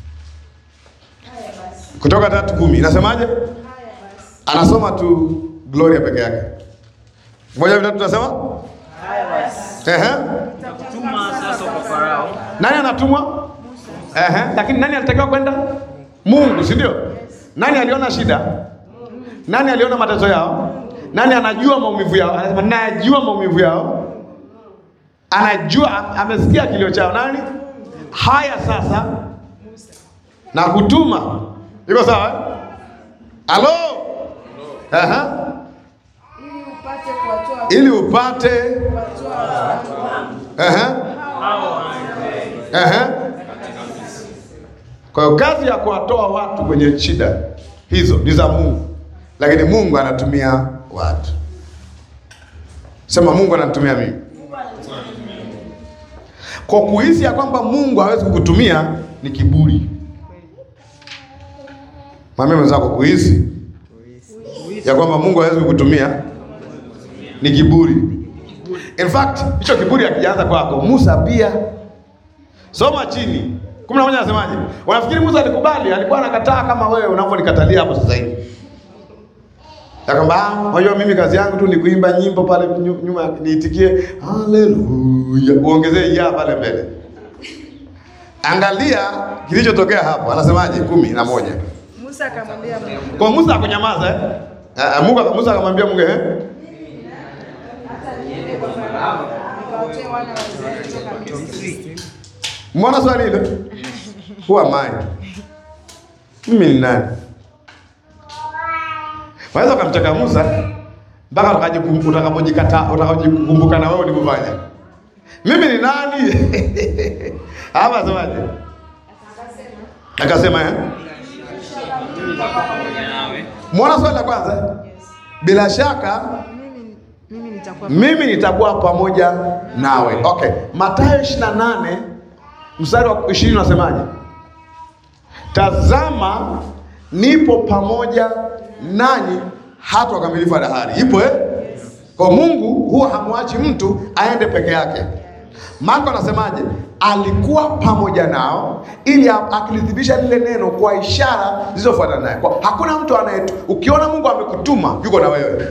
Kutoka 3:10. Inasemaje? Anasoma tu Gloria peke yake. Moja vitatu tunasema? Haya basi. Nitakutuma sasa kwa Farao. Nani anatumwa? Lakini nani alitakiwa kwenda? Mungu, si ndio? Nani aliona shida? Nani aliona mateso yao? Nani anajua maumivu yao? Anasema najua maumivu yao. Anajua, amesikia kilio chao. Nani? Haya sasa. Na kutuma. Iko sawa? Halo? Ili upate Kwa hiyo kazi ya kuwatoa watu kwenye shida hizo ni za Mungu, lakini Mungu anatumia watu. Sema Mungu anatumia mimi. Kwa kuhisi ya kwamba Mungu hawezi kukutumia ni kiburi. Mwambie mwenzako kuhisi ya kwamba Mungu hawezi kukutumia ni kiburi. In fact, hicho kiburi hakijaanza kwako. Musa pia. Soma chini. 11 anasemaje? Unafikiri Musa alikubali? Alikuwa anakataa kama wewe unavyonikatalia hapo sasa hivi. Akamba, "Unajua mimi kazi yangu tu ni kuimba nyimbo pale nyuma niitikie haleluya." Uongezee ya pale mbele. Angalia kilichotokea hapo. Anasemaje? 11. Musa akamwambia Mungu. Kwa Musa akunyamaza Musa akamwambia Mungu Hata niende kwa Farao. Nikawatie wana wa Israeli kutoka Misri. Mbona swali hilo? Who am I? Mimi ni nani? Waweza kumchaka Musa mpaka utakapojikumbuka na wewe ulikufanya. Mimi ni nani? Hapa semaje? Akasema Mbona swali la kwanza? Bila shaka mimi nitakuwa pamoja nawe. Okay. Mathayo 28 mstari wa 20 unasemaje? Tazama nipo pamoja nanyi hata ukamilifu wa dahari. Ipo Kwa Mungu huwa hamwachi mtu aende peke yake. Marko anasemaje? Alikuwa pamoja nao ili akilithibitisha lile neno kwa ishara zilizofuatana naye. Kwa hakuna mtu ukiona Mungu amekutuma yuko na wewe.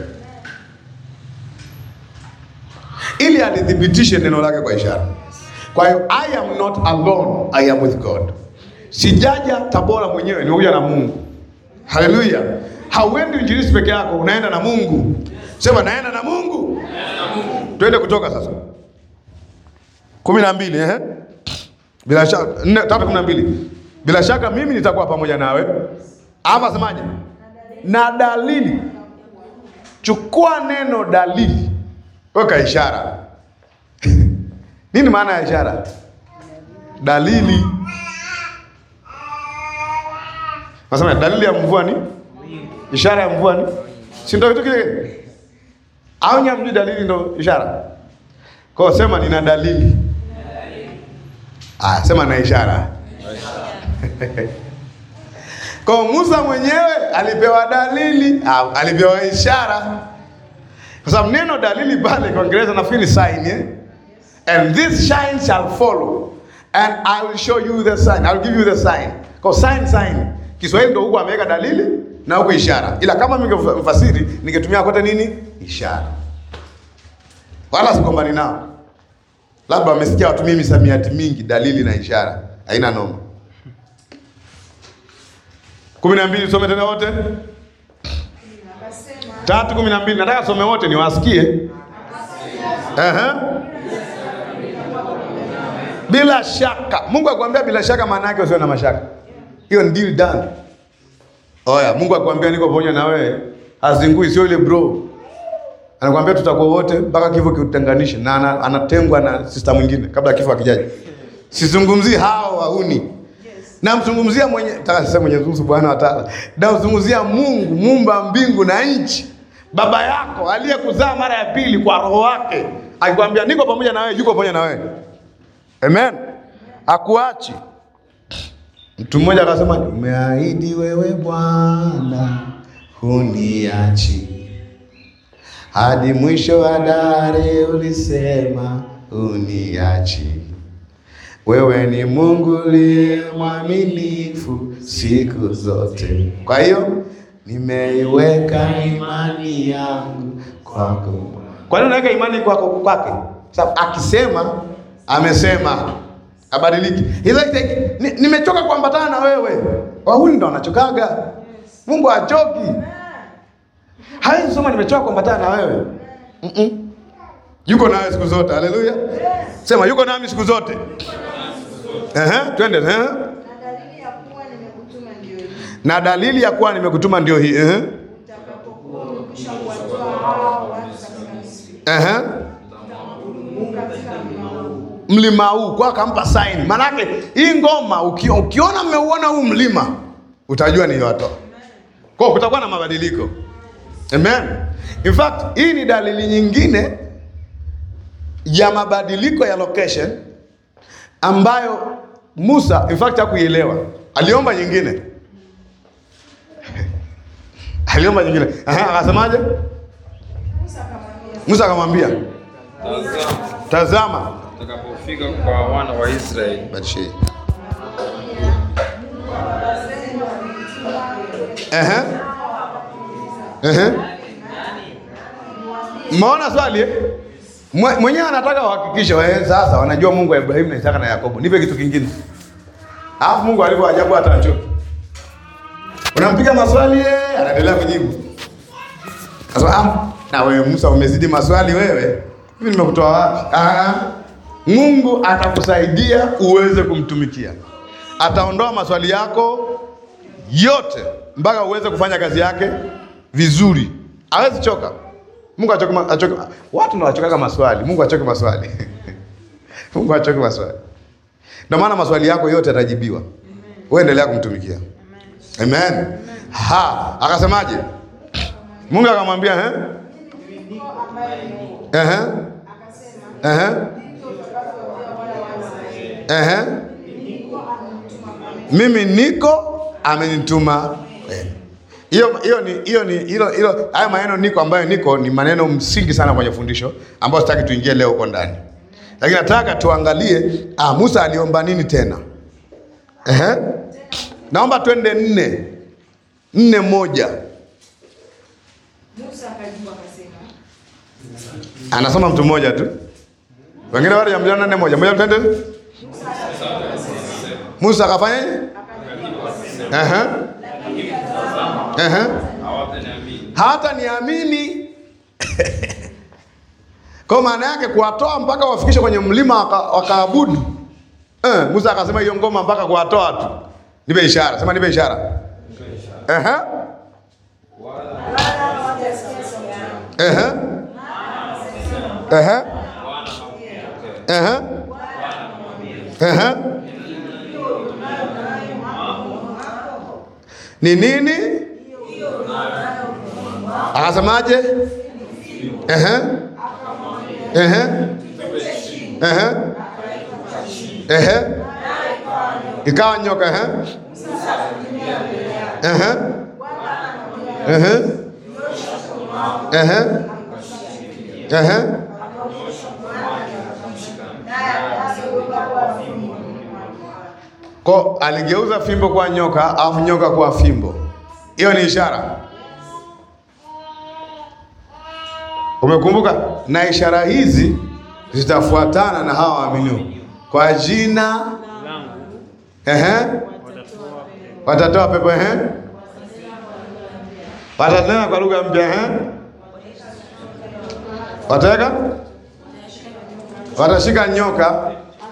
Ili alithibitishe neno lake kwa ishara. Kwa hiyo I am not alone, I am with God. Sijaja Tabora mwenyewe, nimekuja na Mungu. Haleluya. Hauendi injilisti peke yako, unaenda na Mungu. Sema naenda na Mungu. Twende Kutoka sasa. 12 Bila shaka 3:12. Bila shaka mimi nitakuwa pamoja nawe. Hapa semaje? Na dalili. Chukua neno dalili. Weka ishara. Nini maana ya ishara? Dalili. Nasema dalili ya mvua ni? Ishara ya mvua ni? Si ndio kitu kile? Au nyamji dalili ndio ishara? Kwa sema nina dalili. Sema na ishara. Kwa Musa mwenyewe alipewa dalili, alipewa ishara. Kwa sababu neno dalili pale kwa Kiingereza nafikiri sign, And this sign shall follow. And I will show you the sign. I will give you the sign. Kwa sign. Kiswahili ndio huko ameweka dalili na huko ishara. Ila kama mfasiri ningetumia kote nini? Ishara. Wala sikombani nao. Labda wamesikia watumie misamiati mingi, dalili na ishara. Haina noma. 12 some tena wote. 3:12 nataka some wote niwasikie. Bila shaka. Mungu akwambia bila shaka maana yake usiwe na mashaka. Hiyo ni deal done. Oya, Mungu akwambia niko pamoja na wewe. Hazingui sio ile bro. Anakuambia tutakuwa wote mpaka kifo kiutenganishe, na anatengwa na sister mwingine kabla kifo hakijaje. Sizungumzii hao wauni. Na mzungumzia Mwenyezi Mungu Subhanahu wa Ta'ala. Na mzungumzia Mungu muumba mbingu na nchi. Baba yako aliyekuzaa mara ya pili kwa roho wake. Akikwambia niko pamoja na wewe, yuko pamoja na wewe. Amen. Hakuachi. Mtu mmoja akasema umeahidi wewe Bwana huniachi. Hadi mwisho wa dahari ulisema uniachi. Wewe ni Mungu liye mwaminifu siku zote. Kwa hiyo nimeiweka imani yangu kwako. Kwa nini unaweka imani kwako kwake? Sababu akisema amesema, abadiliki. Nimechoka kuambatana na wewe. Wahuni ndo wanachokaga. Mungu hachoki. Haizi soma nimechoka kuambatana na wewe. Yuko nawe siku zote. Haleluya. Sema yuko nami siku zote. Twende. Na dalili ya kuwa nimekutuma ndio hii. Utakapokuwa umekwisha kuwatoa hao watu katika Misri. Mlima huu kwa akampa sign. Manake hii ngoma ukiona mmeuona huu mlima utajua ni watu. Kwa kutakuwa na mabadiliko. Amen. In fact, hii ni dalili nyingine ya mabadiliko ya location ambayo Musa in fact hakuielewa. Aliomba nyingine. Akasemaje? Musa akamwambia, tazama utakapofika kwa wana wa Israeli. Maona swali mwenyewe anataka uhakikishe sasa wanajua Mungu wa Ibrahimu na Isaka na Yakobo. Nipe kitu kingine. Alafu Mungu alivyo ajabu hata achoki. Unampiga maswali anaendelea kujibu. Sasa na wewe Musa umezidi maswali wewe. Hivi nimekutoa wapi? Mungu atakusaidia uweze kumtumikia. Ataondoa maswali yako yote mpaka uweze kufanya kazi yake vizuri. Hawezi choka. Mungu achoka. Watu ndio wachoka maswali. Mungu achoke maswali. Mungu achoke maswali. Ndio maana maswali yako yote yatajibiwa. Wewe endelea kumtumikia. Amen. Akasemaje? Mungu akamwambia mimi niko amenituma. Hiyo haya maneno niko ambayo niko ni maneno msingi sana kwenye fundisho ambayo sitaki tuingie leo huko ndani. Lakini nataka tuangalie Musa aliomba nini tena. Naomba twende 4:1. Musa akajibu akasema. Anasoma mtu mmoja tu. Wengine wale jamjana 4:1. Moja twende. Musa akafanya nini? Hata niamini. Kwa maana yake kuwatoa mpaka wafikishe kwenye mlima wakaabudu. Musa akasema hiyo ngoma mpaka kuwatoa tu. Nipe ishara. Sema nipe ishara. Ni nini? Akasemaje? Ikawa nyoka. Kwa aligeuza fimbo kwa nyoka, alafu nyoka kwa fimbo. Hiyo ni ishara. Umekumbuka? Na ishara hizi zitafuatana na hawa waaminio. Kwa jina langu watatoa pepo. Watanena kwa lugha mpya. Wataweka? Watashika nyoka.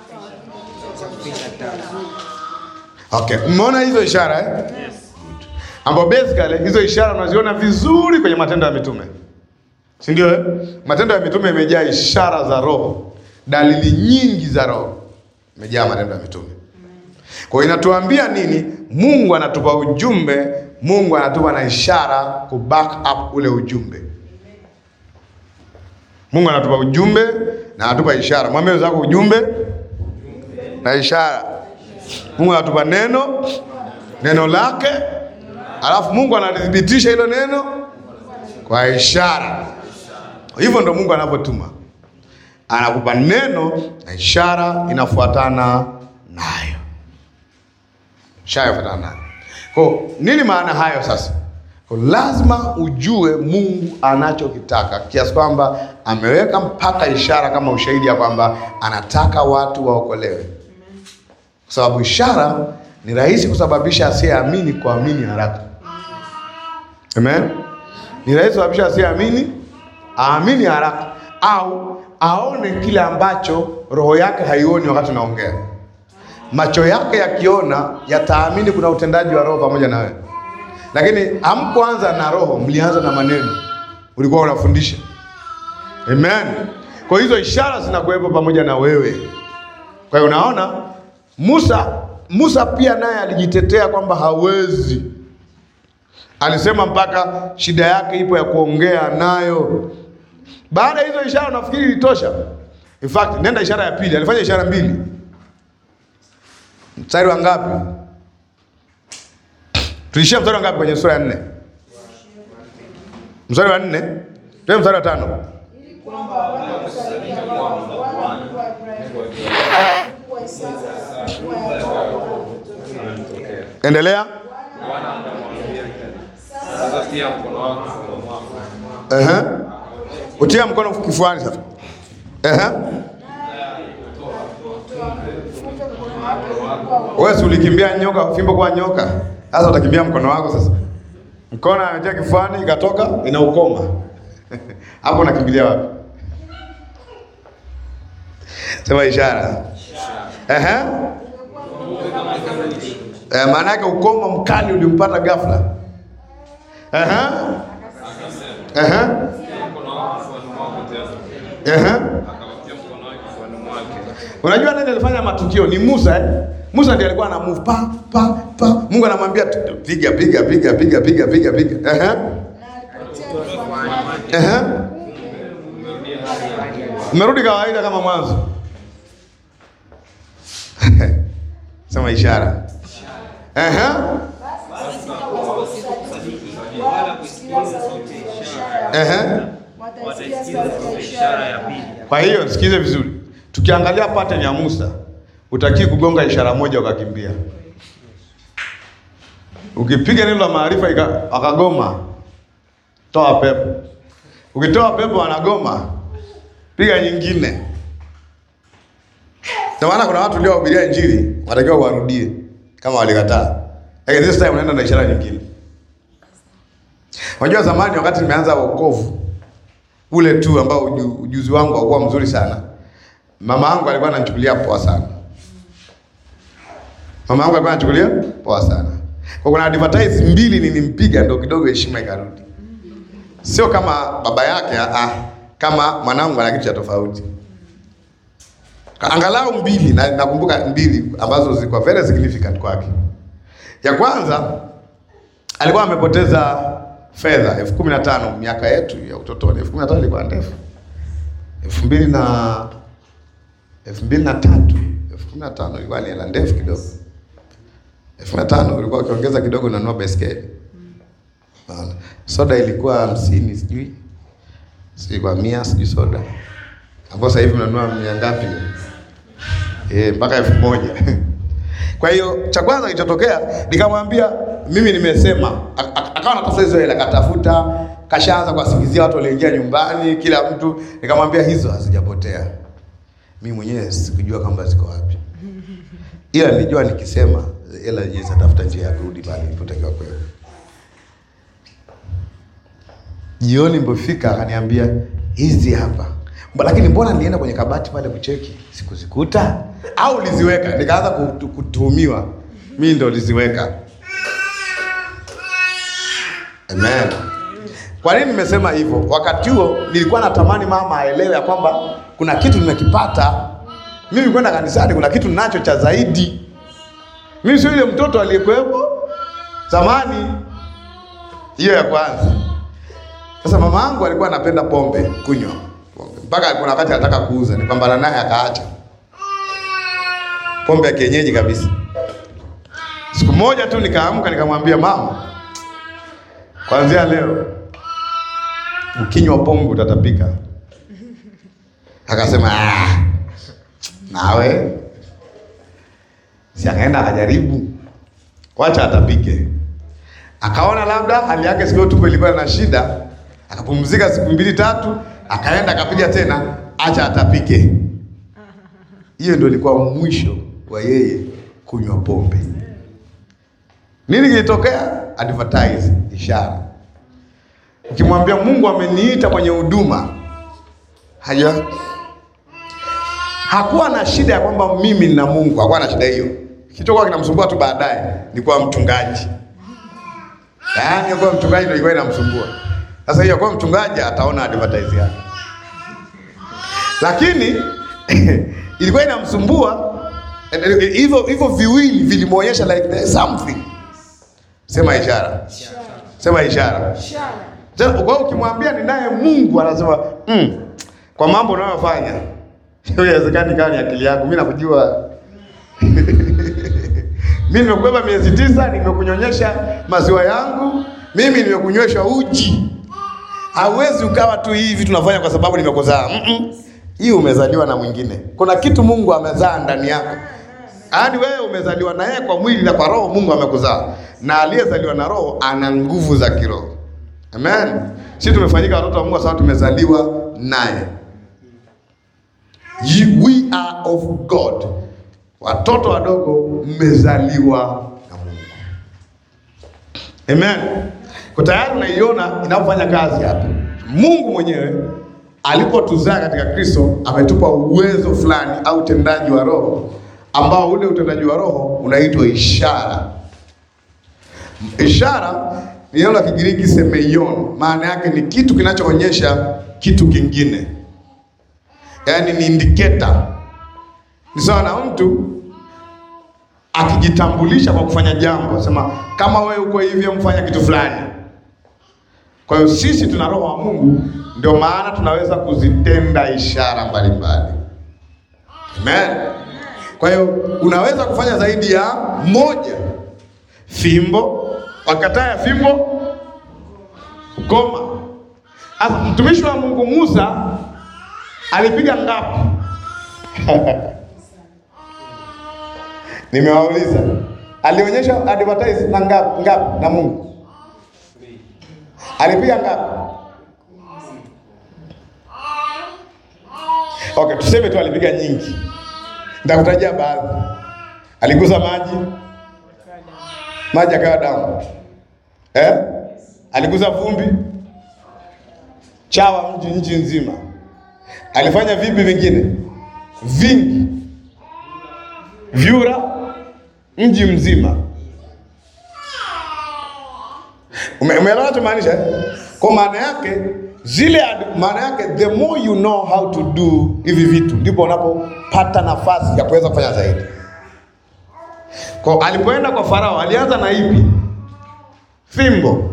Okay, umeona hizo ishara Yes. Ambapo basically hizo ishara unaziona vizuri kwenye Matendo ya Mitume. Si ndio? Matendo ya Mitume imejaa ishara za Roho. Dalili nyingi za Roho. Imejaa Matendo ya Mitume. Kwa hiyo inatuambia nini? Mungu anatupa ujumbe, Mungu anatupa na ishara ku back up ule ujumbe. Mungu anatupa ujumbe na anatupa ishara. Mwambie wenzako ujumbe na ishara. Mungu anatupa neno lake, alafu Mungu analithibitisha hilo neno kwa ishara. Hivyo ndo Mungu anapotuma. Anakupa neno na ishara inafuatana nayo. Ishara inafuatana nayo. Kwa nini maana hayo sasa? Kwa lazima ujue Mungu anachokitaka, kiasi kwamba ameweka mpaka ishara kama ushahidi ya kwamba anataka watu waokolewe. Kwa sababu ishara ni rahisi kusababisha asiyeamini kuamini haraka. Amen. Ni rahisi kusababisha asiyeamini aamini haraka, au aone kile ambacho roho yake haioni wakati unaongea. Macho yake yakiona yataamini kuna utendaji wa roho pamoja na wewe. Lakini hamkuanza na roho, mlianza na maneno. Ulikuwa unafundisha. Amen. Kwa hizo ishara zinakuwepo pamoja na wewe. Kwa hiyo unaona Musa pia naye alijitetea kwamba hawezi. Alisema mpaka shida yake ipo ya kuongea nayo. Baada hizo ishara nafikiri ilitosha. In fact, nenda ishara ya pili. Alifanya ishara mbili. Mstari wa ngapi? Tulishia mstari wa ngapi kwenye sura ya 4? Mstari wa 4. Tuwe mstari wa 5. Endelea. Utia mkono kifuani sasa. Wewe ulikimbia nyoka, fimbo kwa nyoka. Sasa utakimbia mkono wako sasa. Mkono anatia kifuani ikatoka inaukoma. Hapo unakimbilia wapi? Sema ishara. Maana yake ukoma mkali ulimpata ghafla. Unajua nani alifanya matukio? Ni Musa. Musa ndiye alikuwa ana move pa. Mungu anamwambia piga. Umerudi kawaida kama mwanzo. Sema ishara. Kwa hiyo sikize vizuri. Tukiangalia pattern ya Musa, utaki kugonga ishara moja ukakimbia. Ukipiga neno la maarifa akagoma, toa pepo. Ukitoa pepo anagoma, piga nyingine. Kwa maana kuna watu waliohubiria injili, watakiwa warudie kama walikataa. Lakini this time unaenda na ishara nyingine. Unajua zamani wakati nimeanza wokovu ule tu ambao ujuzi wangu haukuwa mzuri sana. Mama yangu alikuwa ananichukulia poa sana. Kwa kuna advertise mbili nilimpiga ndio kidogo heshima ikarudi. Sio kama baba yake, kama mwanangu ana kitu cha tofauti. Angalau mbili, na nakumbuka mbili ambazo zilikuwa very significant kwake. Ya kwanza alikuwa amepoteza fedha 15,000 miaka yetu ya utotoni. 15,000 ilikuwa ndefu. 2003, 2015 ilikuwa ni hela ndefu kidogo. 2005 ulikuwa ukiongeza kidogo unanunua baiskeli. Soda ilikuwa 50 sijui. Sijui kwa 100 sijui soda. Hapo sasa hivi unanunua 100 ngapi? Mpaka 1000. Kwa hiyo cha kwanza kilichotokea nikamwambia mimi nimesema, akawa anatafuta hizo hela, katafuta, kashaanza kuwasingizia watu waliingia nyumbani, kila mtu. Nikamwambia hizo hazijapotea. Mimi mwenyewe sikujua kama ziko wapi. Ila nilijua nikisema hela zitafuta njia ya kurudi pale ilipotakiwa kwenda. Jioni nilipofika akaniambia hizi hapa. Lakini mbona nilienda kwenye kabati pale kucheki sikuzikuta au uliziweka? Nikaanza kutuhumiwa mimi ndo niliziweka. Amen. Kwa nini nimesema hivyo? Wakati huo nilikuwa natamani mama aelewe ya kwamba kuna kitu nimekipata. Mimi kwenda kanisani kuna kitu ninacho cha zaidi. Mimi sio yule mtoto aliyekuwepo zamani. Hiyo ya kwanza. Sasa mama yangu alikuwa anapenda pombe, kunywa pombe. Mpaka kuna wakati anataka kuuza, nipambana naye akaacha. Pombe ya kienyeji kabisa. Siku moja tu nikaamka nikamwambia mama, kuanzia leo ukinywa pombe utatapika. Akasema nawe si akaenda akajaribu, wacha atapike. Akaona labda hali yake sio tumbo ilikuwa na shida, akapumzika siku 2-3, akaenda akapiga tena, acha atapike. Hiyo ndio ilikuwa mwisho wa yeye kunywa pombe. Nini kilitokea? Advertise, ishara. Ukimwambia Mungu ameniita kwenye huduma, hakuwa na shida ya kwamba mimi na Mungu, hakuwa na shida hiyo. Kichokuwa kinamsumbua tu baadaye ni kwa mchungaji. Yaani kwa mchungaji ndio ilikuwa inamsumbua. Sasa hiyo kwa mchungaji ataona advertise yake. Lakini ilikuwa inamsumbua hivyo viwili vilimuonyesha like there's something. Sema ishara. Sema ishara. Sasa kwa ukimwambia ni naye Mungu anasema kwa mambo unayofanya inawezekani kama ni akili yako, mimi nakujua. Mimi nimekubeba miezi 9, nimekunyonyesha maziwa yangu, mimi nimekunywesha uji. Hauwezi ukawa tu hivi tunafanya kwa sababu nimekuzaa. Hii umezaliwa na mwingine. Kuna kitu Mungu amezaa ndani yako. Hadi wewe umezaliwa na yeye kwa mwili na kwa roho Mungu amekuzaa. Na aliyezaliwa na roho ana nguvu za kiroho. Amen. Sisi tumefanyika watoto wa Mungu sababu tumezaliwa naye. We are of God. Watoto wadogo mmezaliwa na Mungu. Amen. Kwa tayari unaiona inafanya kazi hapa. Mungu mwenyewe alipotuzaa katika Kristo ametupa uwezo fulani au utendaji wa roho ambao ule utendaji wa roho unaitwa ishara. Ishara ni neno la Kigiriki semeion, maana yake ni kitu kinachoonyesha kitu kingine. Yaani ni indicator. Ni sawa na mtu akijitambulisha kwa kufanya jambo, sema kama wewe uko hivi mfanya kitu fulani. Kwa hiyo sisi tuna roho wa Mungu, ndio maana tunaweza kuzitenda ishara mbalimbali. Amen. Kwa hiyo unaweza kufanya zaidi ya moja. Fimbo, wakataa fimbo, goma. Sasa mtumishi wa Mungu Musa alipiga ngapi? Nimewauliza. Alionyesha advertise na ngapi na Mungu? Alipiga ngapi? Okay, tuseme tu alipiga nyingi. Nitakutajia baadhi. Aligusa maji akawa damu. Aligusa vumbi, chawa nchi nzima. Alifanya vipi vingine? Vingi. Vyura mji mzima. Umeelewa tunamaanisha? Kwa maana yake maana yake the more you know how to do hivi vitu ndipo unapopata nafasi ya kuweza kufanya zaidi. Kwa alipoenda kwa Farao alianza na ipi? Fimbo.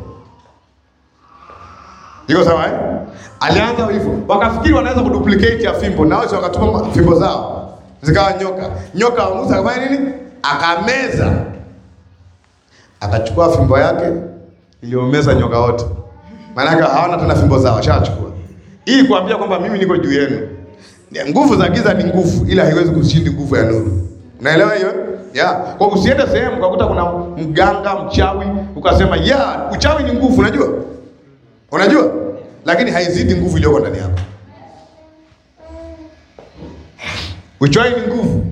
Iko sawa Alianza hivyo. Wakafikiri wanaweza kuduplicate ya fimbo, na wao wakatuma fimbo zao. zikawa nyoka. Nyoka wa Musa akafanya nini? Akameza. Akachukua fimbo yake iliyomeza nyoka wote. Maana hawana tena fimbo zao, ashachukua. Hii kuambia kwamba mimi niko juu yenu. Nguvu za giza ni nguvu, ila haiwezi kushinda nguvu ya nuru. Unaelewa hiyo? Yeah. Kwa usiende sehemu ukakuta kuna mganga, mchawi, ukasema uchawi ni nguvu, unajua? Unajua? Lakini haizidi nguvu iliyoko ndani yako. Uchawi ni nguvu.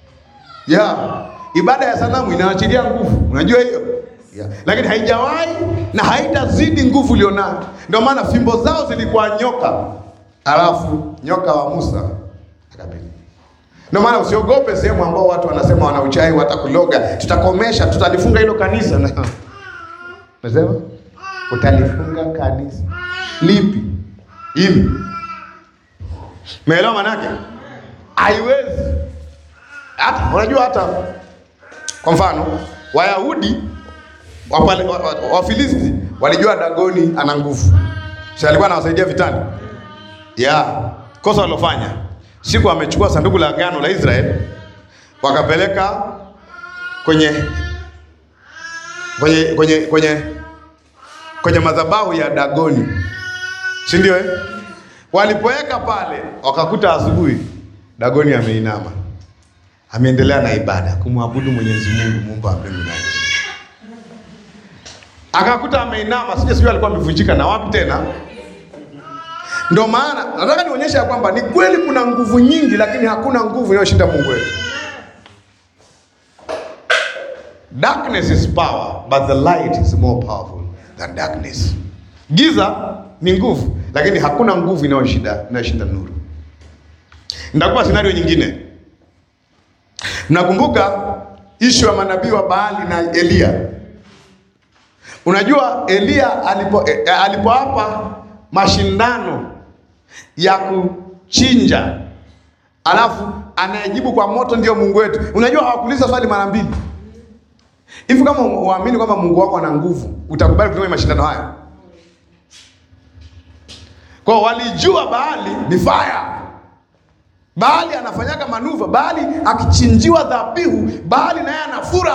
Ibada ya sanamu inaachilia nguvu. Unajua hiyo? Lakini haijawahi na haitazidi nguvu ilionayo. Ndio maana fimbo zao zilikuwa nyoka. Alafu nyoka wa Musa akapita. Ndio maana usiogope sehemu ambao watu wanasema wana uchawi, watakuloga, tutakomesha, tutalifunga hilo kanisa. Unasema? Utalifunga kanisa. Lipi? Hili. Umeelewa maana yake? Haiwezi. Hata unajua hata kwa mfano Wayahudi Wafilisti walijua Dagoni ana nguvu. Si alikuwa anawasaidia vitani? Kosa walofanya, siku amechukua sanduku la agano la Israeli wakapeleka kwenye madhabahu ya Dagoni. Si ndio Walipoweka pale wakakuta asubuhi Dagoni ameinama. Ameendelea na ibada kumwabudu Mwenyezi Mungu, Muumba wa mbingu na nchi. Akakuta ameinama, sijui alikuwa amevunjika na wapi tena. Ndio maana nataka nionyeshe ya kwamba ni kweli kuna nguvu nyingi, lakini hakuna nguvu inayoshinda Mungu wetu. Darkness is power, but the light is more powerful than darkness. Giza ni nguvu, lakini hakuna nguvu inayoshinda nuru. Nitakupa scenario nyingine. Mnakumbuka issue ya manabii wa Baali na Elia? Unajua Elia alipoapa mashindano ya kuchinja, alafu anayejibu kwa moto ndio Mungu wetu. Unajua hawakuuliza swali mara mbili. Hivi kama uamini kwamba Mungu wako ana nguvu, utakubali kutumia mashindano haya? Kwa walijua Baali ni fire. Baali anafanyaga manuva. Baali akichinjiwa dhabihu, Baali naye anafura.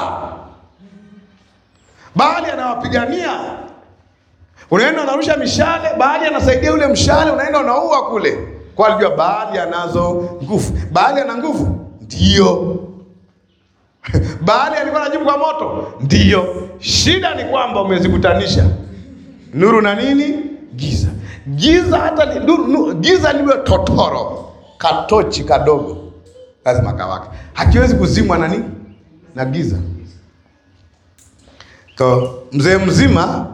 Baali anawapigania. Unaenda unarusha mishale, Baali anasaidia ule mshale, unaenda unaua kule. Kwa alijua Baali anazo nguvu. Baali ana nguvu? Ndio. Baali alikuwa anajibu kwa moto? Ndio. Shida ni kwamba umezikutanisha nuru na nini? Giza. Giza hata giza liwe totoro, katochi kadogo, lazima kawaka. Hakiwezi kuzimwa na nini? Na giza. Kwa mzee mzima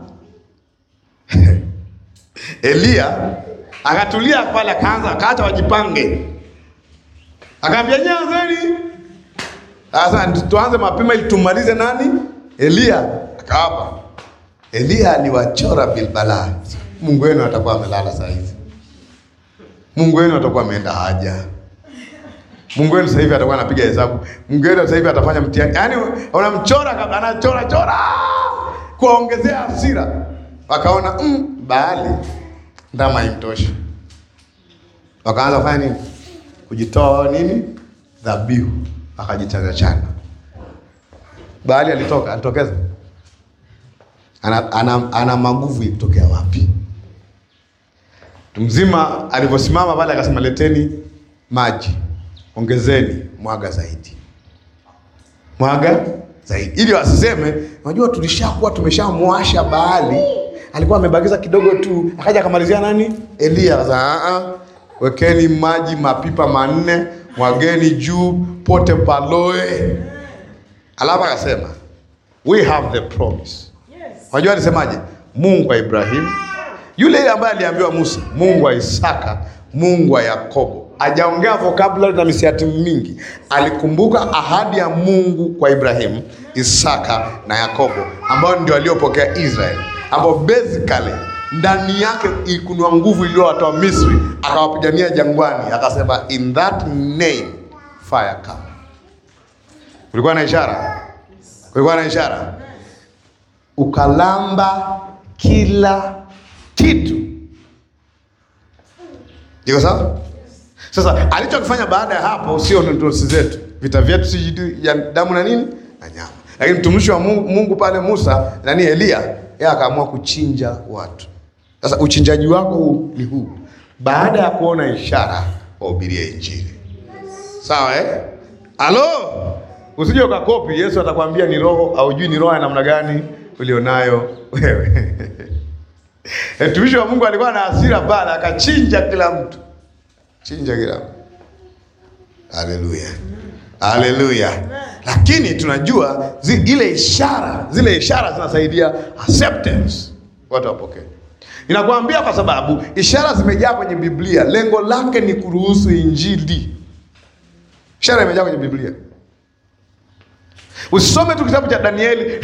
Elia akatulia pale, akaacha wajipange. Akaambia nyanzeni, sasa tuanze mapema ili tumalize nani? Elia. Akawapa. Elia aliwachora bilbala. Mungu wenu atakuwa amelala saa hizi. Mungu wenu atakuwa ameenda haja. Mungu wenu sasa hivi atakuwa anapiga hesabu. Mungu wenu sasa hivi atafanya mtihani. Yaani unamchora, anachora kuongezea hasira. Wakaona Baali ndama imtoshi. Wakaanza kufanya nini? Kujitoa nini? Dhabihu. Akajichanganya. Baali alitokeza. Ana maguvu kutokea wapi? Mzima aliposimama pale akasema leteni maji. Ongezeni, mwaga zaidi. Mwaga zaidi. Ili wasiseme, unajua tulishakuwa tumeshamwasha Baali. Alikuwa amebakiza kidogo tu, akaja akamalizia nani? Elia. Akasema wekeni maji mapipa 4, mwageni juu pote paloe. Alafu akasema we have the promise. Unajua alisemaje? Mungu wa Ibrahimu, yule ambaye aliambiwa Musa, Mungu wa Isaka, Mungu wa Yakobo. Hajaongea vocabulary na misiati mingi. Alikumbuka ahadi ya Mungu kwa Ibrahimu, Isaka na Yakobo, ambao ndio waliopokea Israeli, ambao basically ndani yake ikunwa nguvu iliyowatoa Misri, akawapigania jangwani, akasema in that name fire come. Kulikuwa na ishara. Kulikuwa na ishara. Ukalamba kila kitu. Iko sawa? Sasa alichokifanya baada ya hapo sio ndosi zetu, vita vyetu si ya damu na nini na nyama. Lakini mtumishi wa Mungu pale Musa Elia, yeye akaamua kuchinja watu. Sasa uchinjaji wako huu ni huu. Baada ya kuona ishara, wahubirie injili. Sawa Halo? Usije ukakopi. Yesu atakwambia ni roho, au jui ni roho ya namna gani ulionayo wewe. Mtumishi wa Mungu alikuwa na hasira pale, akachinja kila mtu. Chinja kila mtu. Haleluya. Haleluya. Lakini tunajua zile ishara zinasaidia acceptance. Watu wapokee. Ninakwambia kwa sababu ishara zimejaa kwenye Biblia. Lengo lake ni kuruhusu injili. Ishara imejaa kwenye Biblia. Usisome tu kitabu cha Danieli.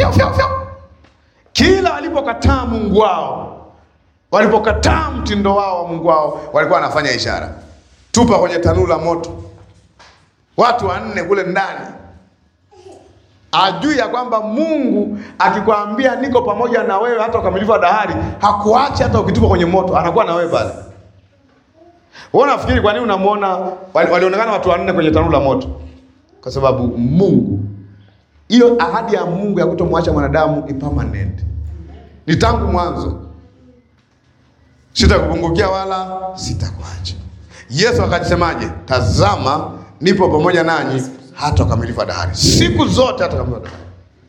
Kila walipokataa Mungu wao, walipokataa mtindo wao wa Mungu wao, walikuwa wanafanya ishara. Tupa kwenye tanuru la moto. Watu 4 kule ndani. Ajui ya kwamba Mungu akikwambia niko pamoja na wewe hata ukamilifu wa dahari, hakuachi hata ukitupa kwenye moto, anakuwa na wewe pale. Wewe unafikiri kwa nini unamuona walionekana watu 4 kwenye tanuru la moto? Kwa sababu Mungu, hiyo ahadi ya Mungu ya kutomwacha mwanadamu ni permanent. Ni tangu mwanzo. Sitakupungukia wala sitakuacha. Yesu akasemaje? Tazama nipo pamoja nanyi hata ukamilifu wa dahari. Siku zote hata ukamilifu wa dahari.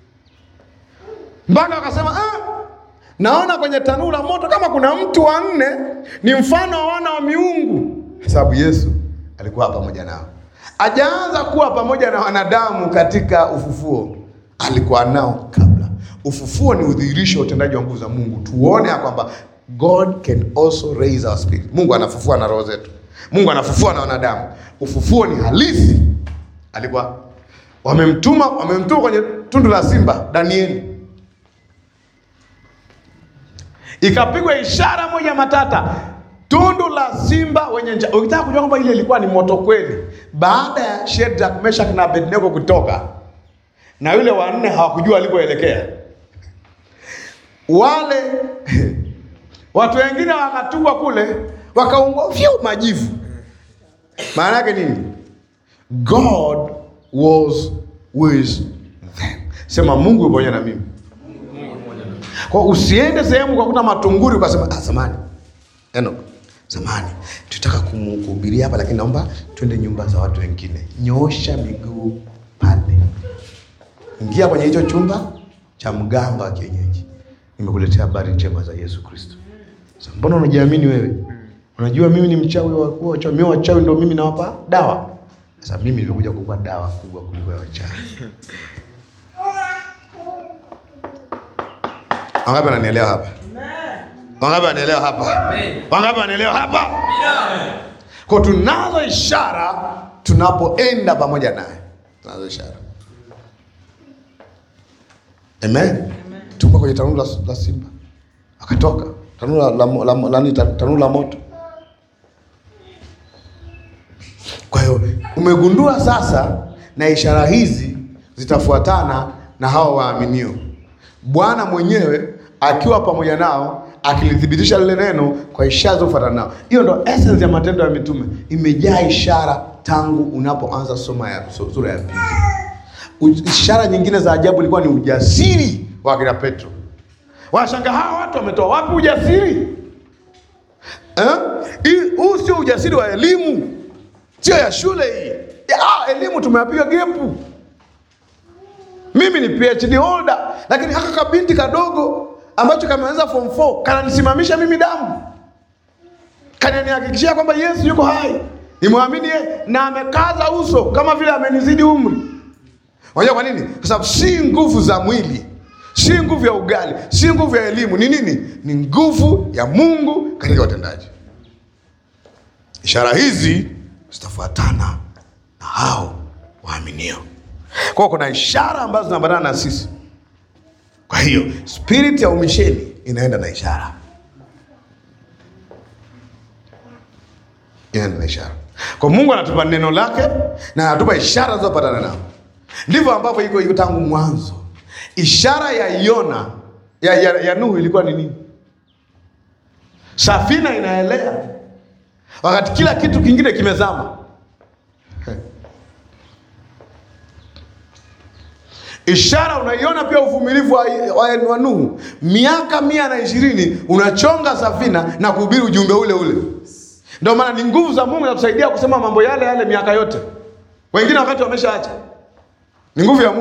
Mpaka akasema naona kwenye tanuru la moto kama kuna mtu 4 ni mfano wa wana wa miungu. Sababu Yesu alikuwa pamoja nao. Hajaanza kuwa pamoja na wanadamu katika ufufuo. Alikuwa nao kabla. Ufufuo ni udhihirisho wa utendaji wa nguvu za Mungu. Tuone ya kwamba God can also raise our spirit. Mungu anafufua na roho zetu. Mungu anafufua na wanadamu. Ufufuo ni halisi. Alikuwa wamemtuma kwenye tundu la simba Danieli. Ikapigwa ishara moja matata. Tundu la simba wenye njaa. Ukitaka kujua kwamba ile ilikuwa ni moto kweli, baada ya Shadrach, Meshach na Abednego kutoka, na yule wa 4 hawakujua alipoelekea. Wale watu wengine wakatupwa kule, wakaungua majivu. Maana yake nini? God was with them. Sema Mungu yupo pamoja na mimi. Kwa usiende sehemu kwa kuta matunguri ukasema zamani. Zamani tutaka kumhubiria hapa, lakini naomba twende nyumba za watu wengine. Nyoosha miguu pale. Ingia kwenye hicho chumba cha mganga wa kienyeji. Nimekuletea habari njema za Yesu Kristo. Sasa mbona unajiamini wewe? Unajua mimi ni mchawi wa wachawi. Mimi wachawi ndio mimi nawapa dawa. Sasa mimi nimekuja kukupa dawa kubwa kuliko ya wachawi. Wangapi wananielewa hapa? Wangapi wananielewa hapa? Wangapi wananielewa hapa? Kwa tunazo ishara tunapoenda pamoja naye. Tunazo ishara. Amen. Tupa kwenye tanuru la simba. Akatoka. Tanuru la moto. Kwa hiyo umegundua sasa, na ishara hizi zitafuatana na hao waaminio. Bwana mwenyewe akiwa pamoja nao, akilithibitisha lile neno kwa ishara zofuatana nao. Hiyo ndo essence ya Matendo ya Mitume. Imejaa ishara tangu unapoanza soma ya sura ya 2. Ishara nyingine za ajabu ilikuwa ni ujasiri wa kina Petro. Washangaa hawa watu wametoa wapi ujasiri? Huu sio ujasiri wa elimu. Sio ya shule hii. Elimu tumeapiga gepu. Mimi ni PhD holder, lakini haka kabinti kadogo ambacho kameanza form 4 kananisimamisha mimi damu. Kananihakikishia kwamba Yesu yuko hai. Nimwamini yeye na amekaza uso kama vile amenizidi umri. Unajua kwa nini? Kwa sababu si nguvu za mwili, si nguvu ya ugali, si nguvu ya elimu. Ni nini? Ni nguvu ya Mungu katika utendaji. Ishara hizi zitafuatana na hao waaminio. Kwa kuna ishara ambazo zinaambatana na sisi. Kwa hiyo spirit ya umisheni inaenda na ishara. Inaenda na ishara. Kwa Mungu anatupa neno lake na anatupa ishara zinazopatana nao. Ndivyo ambavyo iko tangu mwanzo. Ishara ya Yona ya Nuhu ilikuwa ni nini? Safina inaelea. wakati kila kitu kingine kimezama. Ishara unaiona pia uvumilivu wa Nuhu. Miaka 120 unachonga safina na kuhubiri ujumbe ule ule. Ndio maana ni nguvu za Mungu zatusaidia kusema mambo yale yale miaka yote. Wengine wakati wameshaacha. Ni nguvu ya Mungu.